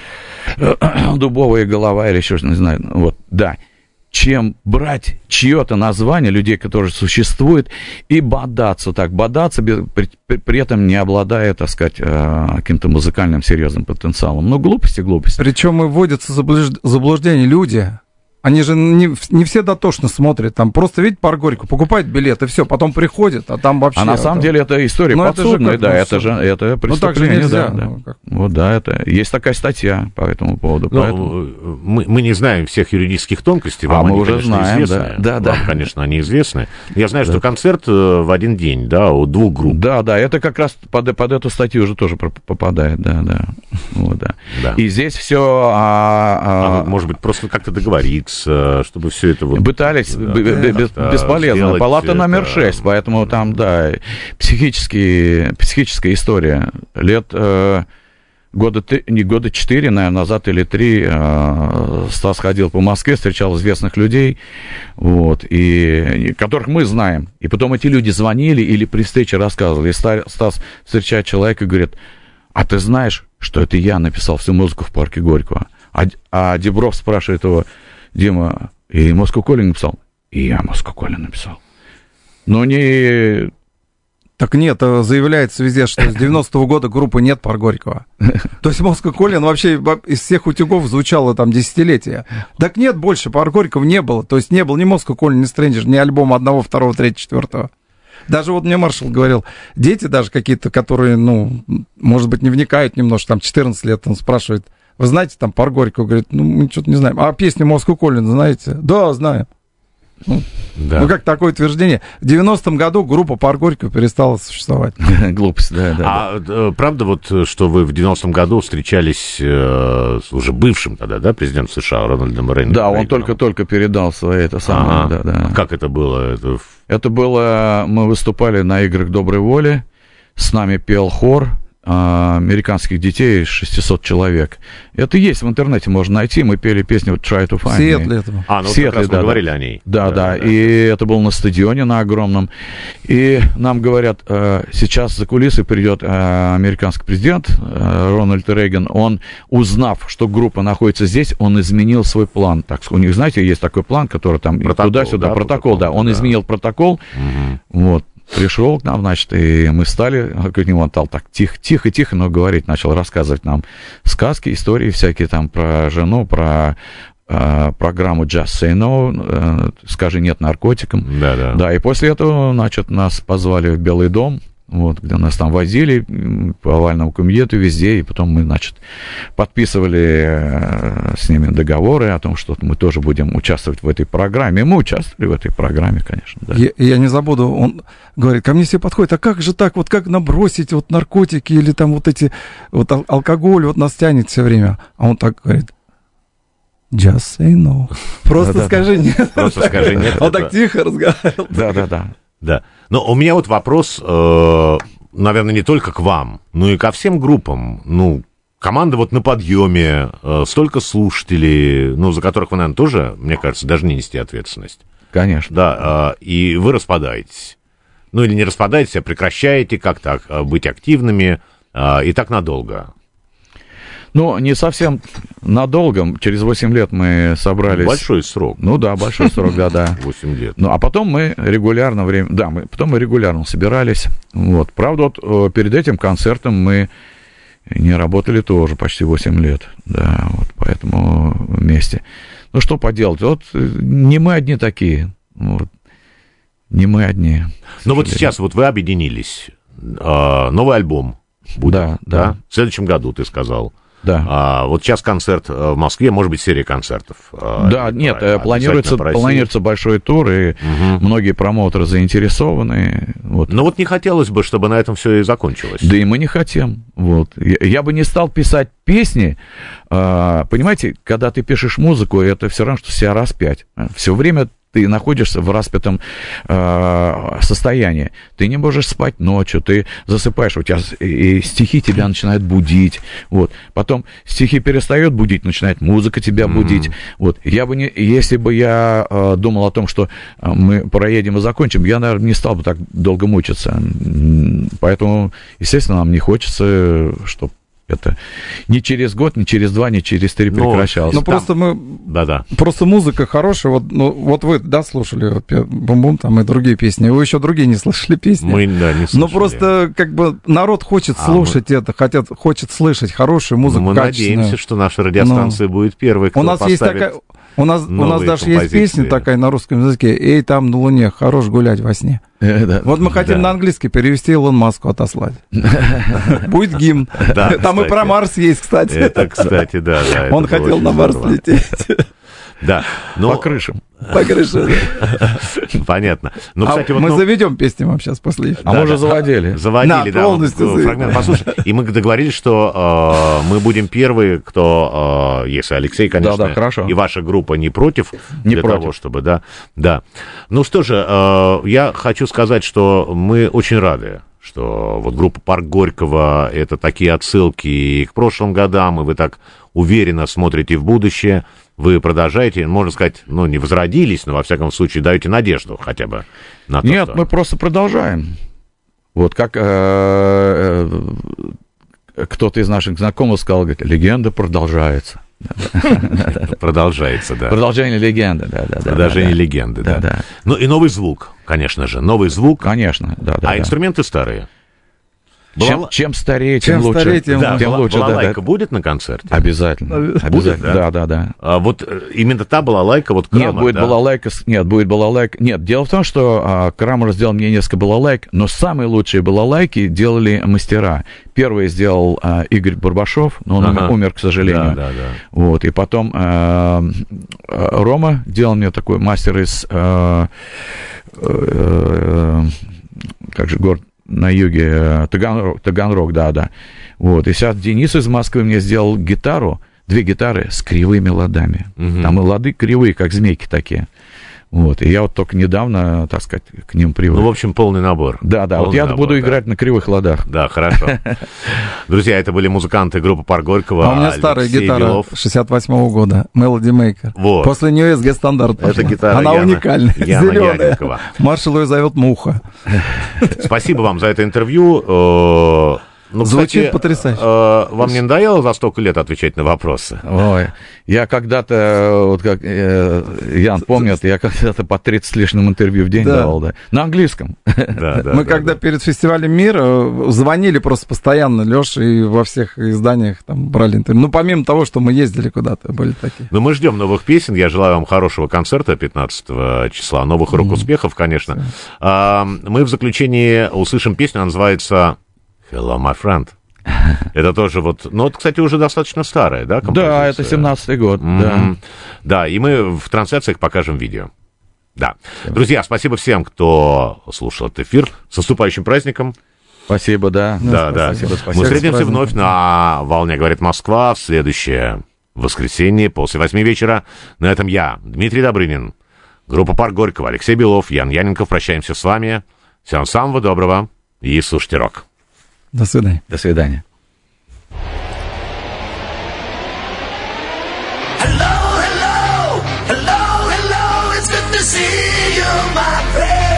S9: «Дубовая голова» или еще что-то, не знаю, вот, да. Чем брать чье-то название, людей, которые существуют, и бодаться, при этом не обладая, так сказать, каким-то музыкальным серьезным потенциалом. Глупости.
S10: Причем и вводятся в заблуждение люди. Они же не все дотошно смотрят, там просто видят «Парк Горького», покупают билет, и все, потом приходят, а там вообще...
S9: А на самом деле это история подсудная, это преступление, да. Вот, да, это есть такая статья по этому поводу.
S2: Мы не знаем всех юридических тонкостей, вам
S9: мы
S2: они,
S9: уже
S2: конечно,
S9: знаем,
S2: известны.
S9: Да.
S2: Вам, конечно, они известны. Я знаю, что концерт в один день, да, у 2 групп.
S9: Да, это как раз под эту статью уже тоже попадает, да. Вот, да. И здесь все...
S2: может быть, просто как-то договориться, чтобы все это...
S9: Пытались, бесполезно. Палата номер 6, поэтому там, да, психическая история. Года 4, наверное, назад или 3 Стас ходил по Москве, встречал известных людей, вот, и которых мы знаем. И потом эти люди звонили или при встрече рассказывали. И Стас встречает человека и говорит: а ты знаешь, что это я написал всю музыку в «Парке Горького»? А Дебров спрашивает его: Дима, и Moscow Calling написал? И я Moscow Calling написал. Но не
S10: Так нет, заявляется везде, что с 90-го года группы нет Парк Горького. То есть Moscow Calling вообще из всех утюгов звучало там десятилетия. Так нет, больше Парк Горького не было. То есть не было ни Moscow Calling, ни Stranger, ни альбома 1, 2, 3, 4. Даже вот мне Маршал говорил, дети даже какие-то, которые, ну, может быть, не вникают немножко, там 14 лет, он спрашивает, вы знаете там Парк Горького? Говорит, ну, мы что-то не знаем. А песню Moscow Calling знаете? Да, знаем. Ну, как такое утверждение? В 90-м году группа Парк Горького перестала существовать.
S9: Глупость, да.
S2: А правда вот, что вы в 90-м году встречались с уже бывшим тогда, да, президентом США Рональдом Рейганом?
S9: Да, он только-только передал свои это самое. Да.
S2: Как это было?
S9: Это было, мы выступали на играх доброй воли, с нами пел хор американских детей, 600 человек. Это есть в интернете, можно найти. Мы пели песню Try to Find Me.
S10: В Сиэтле это было.
S2: В Сиэтле, да. Мы говорили о ней.
S9: Да. И это было на стадионе, на огромном. И нам говорят, сейчас за кулисы придет американский президент Рональд Рейган. Он, узнав, что группа находится здесь, он изменил свой план. Так, у них, знаете, есть такой план, который там туда-сюда, протокол, да. Он изменил протокол. Вот. Пришел к нам, значит, и мы встали к нему, он стал так тихо, но говорить, начал рассказывать нам сказки, истории всякие там про жену, про программу Just Say No, скажи нет наркотикам. Да, и после этого, значит, нас позвали в Белый дом, вот, где нас там возили по овальному комитету везде, и потом мы, значит, подписывали с ними договоры о том, что мы тоже будем участвовать в этой программе. И мы участвовали в этой программе, конечно. Да.
S10: Я не забуду, он говорит, ко мне все подходят, а как же так, вот как набросить вот наркотики или там вот эти, вот алкоголь, вот нас тянет все время. А он так говорит, just say no. Просто скажи нет.
S2: Просто скажи нет.
S10: Он так тихо разговаривал.
S2: Да. Но у меня вот вопрос, наверное, не только к вам, но и ко всем группам. Ну, команда вот на подъеме, столько слушателей, ну, за которых вы, наверное, тоже, мне кажется, должны нести ответственность.
S9: Конечно.
S2: Да, и вы распадаетесь. Ну, или не распадаетесь, а прекращаете как-то быть активными, и так надолго.
S9: Ну, не совсем надолго. Через 8 лет мы собрались...
S2: Большой срок.
S9: Ну да, большой срок, да.
S2: 8 лет.
S9: Ну, а потом мы регулярно собирались. Вот. Правда, вот перед этим концертом мы не работали тоже почти 8 лет. Да, вот поэтому вместе. Ну, что поделать? Вот не мы одни такие. Вот. Не мы одни.
S2: Но вот сейчас вот вы объединились. Новый альбом будет. Да. В следующем году, ты сказал.
S9: Да.
S2: Вот сейчас концерт в Москве, может быть, серия концертов.
S9: Да, нет, планируется большой тур, и многие промоутеры заинтересованы. Вот.
S2: Но вот не хотелось бы, чтобы на этом все и закончилось.
S9: Да и мы не хотим. Вот. Я бы не стал писать песни. Понимаете, когда ты пишешь музыку, это все равно, что себя распять. Все время ты находишься в распятом состоянии. Ты не можешь спать ночью, ты засыпаешь, у тебя и стихи тебя начинают будить. Вот. Потом стихи перестают будить, начинает музыка тебя будить. Вот. Если бы я думал о том, что мы проедем и закончим, я, наверное, не стал бы так долго мучиться. Поэтому, естественно, нам не хочется, чтобы это не через год, не через 2, не через 3 прекращалось.
S10: Ну, просто просто музыка хорошая. Вот вы, да, слушали «Бум-бум» там и другие песни. Вы еще другие не слышали песни.
S2: Мы, да, не слышали.
S10: Но просто, как бы, народ хочет слушать это, хочет слышать хорошую музыку,
S2: мы
S10: качественную.
S2: Мы надеемся, что наша радиостанция будет первой, кто поставит.
S10: У нас даже есть песня такая на русском языке: «Эй, там на Луне, хорош гулять во сне». Вот мы хотим на английский перевести, Илон Маску отослать. Будет гимн. Там и про Марс есть, кстати.
S2: Это, кстати, да.
S10: Он хотел на Марс лететь.
S2: Да.
S9: По крышам.
S10: По крышам.
S2: Понятно.
S10: Мы заведем песню вам сейчас после эфира.
S9: А мы уже заводили.
S2: Заводили, да. Фрагмент послушай. И мы договорились, что мы будем первые, кто, если Алексей, конечно, и ваша группа не против, для того, чтобы, да. Ну что же, я хочу сказать, что мы очень рады, что вот группа «Парк Горького» — это такие отсылки и к прошлым годам, и вы так уверенно смотрите в будущее. Вы продолжаете, можно сказать, не возродились, но, во всяком случае, даете надежду хотя бы на то,
S9: Нет, мы просто продолжаем. Вот как кто-то из наших знакомых сказал, говорит, легенда продолжается.
S2: Продолжается, да.
S9: Продолжение легенды, да.
S2: Продолжение легенды, да. Ну и новый звук, конечно же, новый звук.
S9: Конечно, да.
S2: А инструменты старые?
S9: Чем старее, тем лучше. Тем лучше.
S2: Балалайка будет на концерте?
S9: Обязательно.
S2: Будет,
S9: да.
S2: А вот именно та балалайка, вот Крамер,
S9: будет балалайка. Нет, дело в том, что Крамер сделал мне несколько балалайк, но самые лучшие балалайки делали мастера. Первый сделал Игорь Барбашов, но он умер, к сожалению.
S2: Да.
S9: Вот, и потом Рома делал мне такой мастер из... как же город на юге, Таганрог, да. Вот, и сейчас Денис из Москвы мне сделал гитару, 2 гитары с кривыми ладами. Там и лады кривые, как змейки такие. Вот, и я вот только недавно, так сказать, к ним привык.
S2: Ну, в общем, полный набор.
S9: Да, вот я буду играть на кривых ладах.
S2: Да, хорошо. Друзья, это были музыканты группы «Парк Горького».
S10: А у меня старая гитара 68-го года, Melody Maker.
S2: Вот.
S10: После нее SG стандарт.
S2: Это гитара
S10: Она уникальная, зеленая. Маршал ее зовет Муха.
S2: Спасибо вам за это интервью. Ну,
S10: звучит
S2: кстати,
S10: потрясающе.
S2: Вам не надоело за столько лет отвечать на вопросы?
S9: Ой, я когда-то, вот как Ян помнит, я когда-то по 30 с лишним интервью в день давал, да. На английском.
S10: Мы когда перед фестивалем «Мир» звонили просто постоянно Лёше и во всех изданиях там брали интервью. Ну, помимо того, что мы ездили куда-то, были такие.
S2: Ну, мы ждем новых песен. Я желаю вам хорошего концерта 15 числа. Новых рок-успехов, конечно. Мы в заключении услышим песню, она называется... Hello, my friend. Это тоже вот... Ну, это, кстати, уже достаточно старая, да, композиция?
S9: Да, это 17-й год, да.
S2: Да, и мы в трансляциях покажем видео. Да. Друзья, спасибо всем, кто слушал этот эфир. С наступающим праздником.
S9: Спасибо, да.
S2: Да.
S9: Спасибо.
S2: Мы встретимся вновь на «Волне говорит Москва» в следующее воскресенье после 8 вечера. На этом я, Дмитрий Добрынин, группа «Парк Горького», Алексей Белов, Ян Яненков. Прощаемся с вами. Всем самого доброго и слушайте рок.
S10: До свидания.
S9: До свидания.
S4: Hello, it's good to see you, my friend.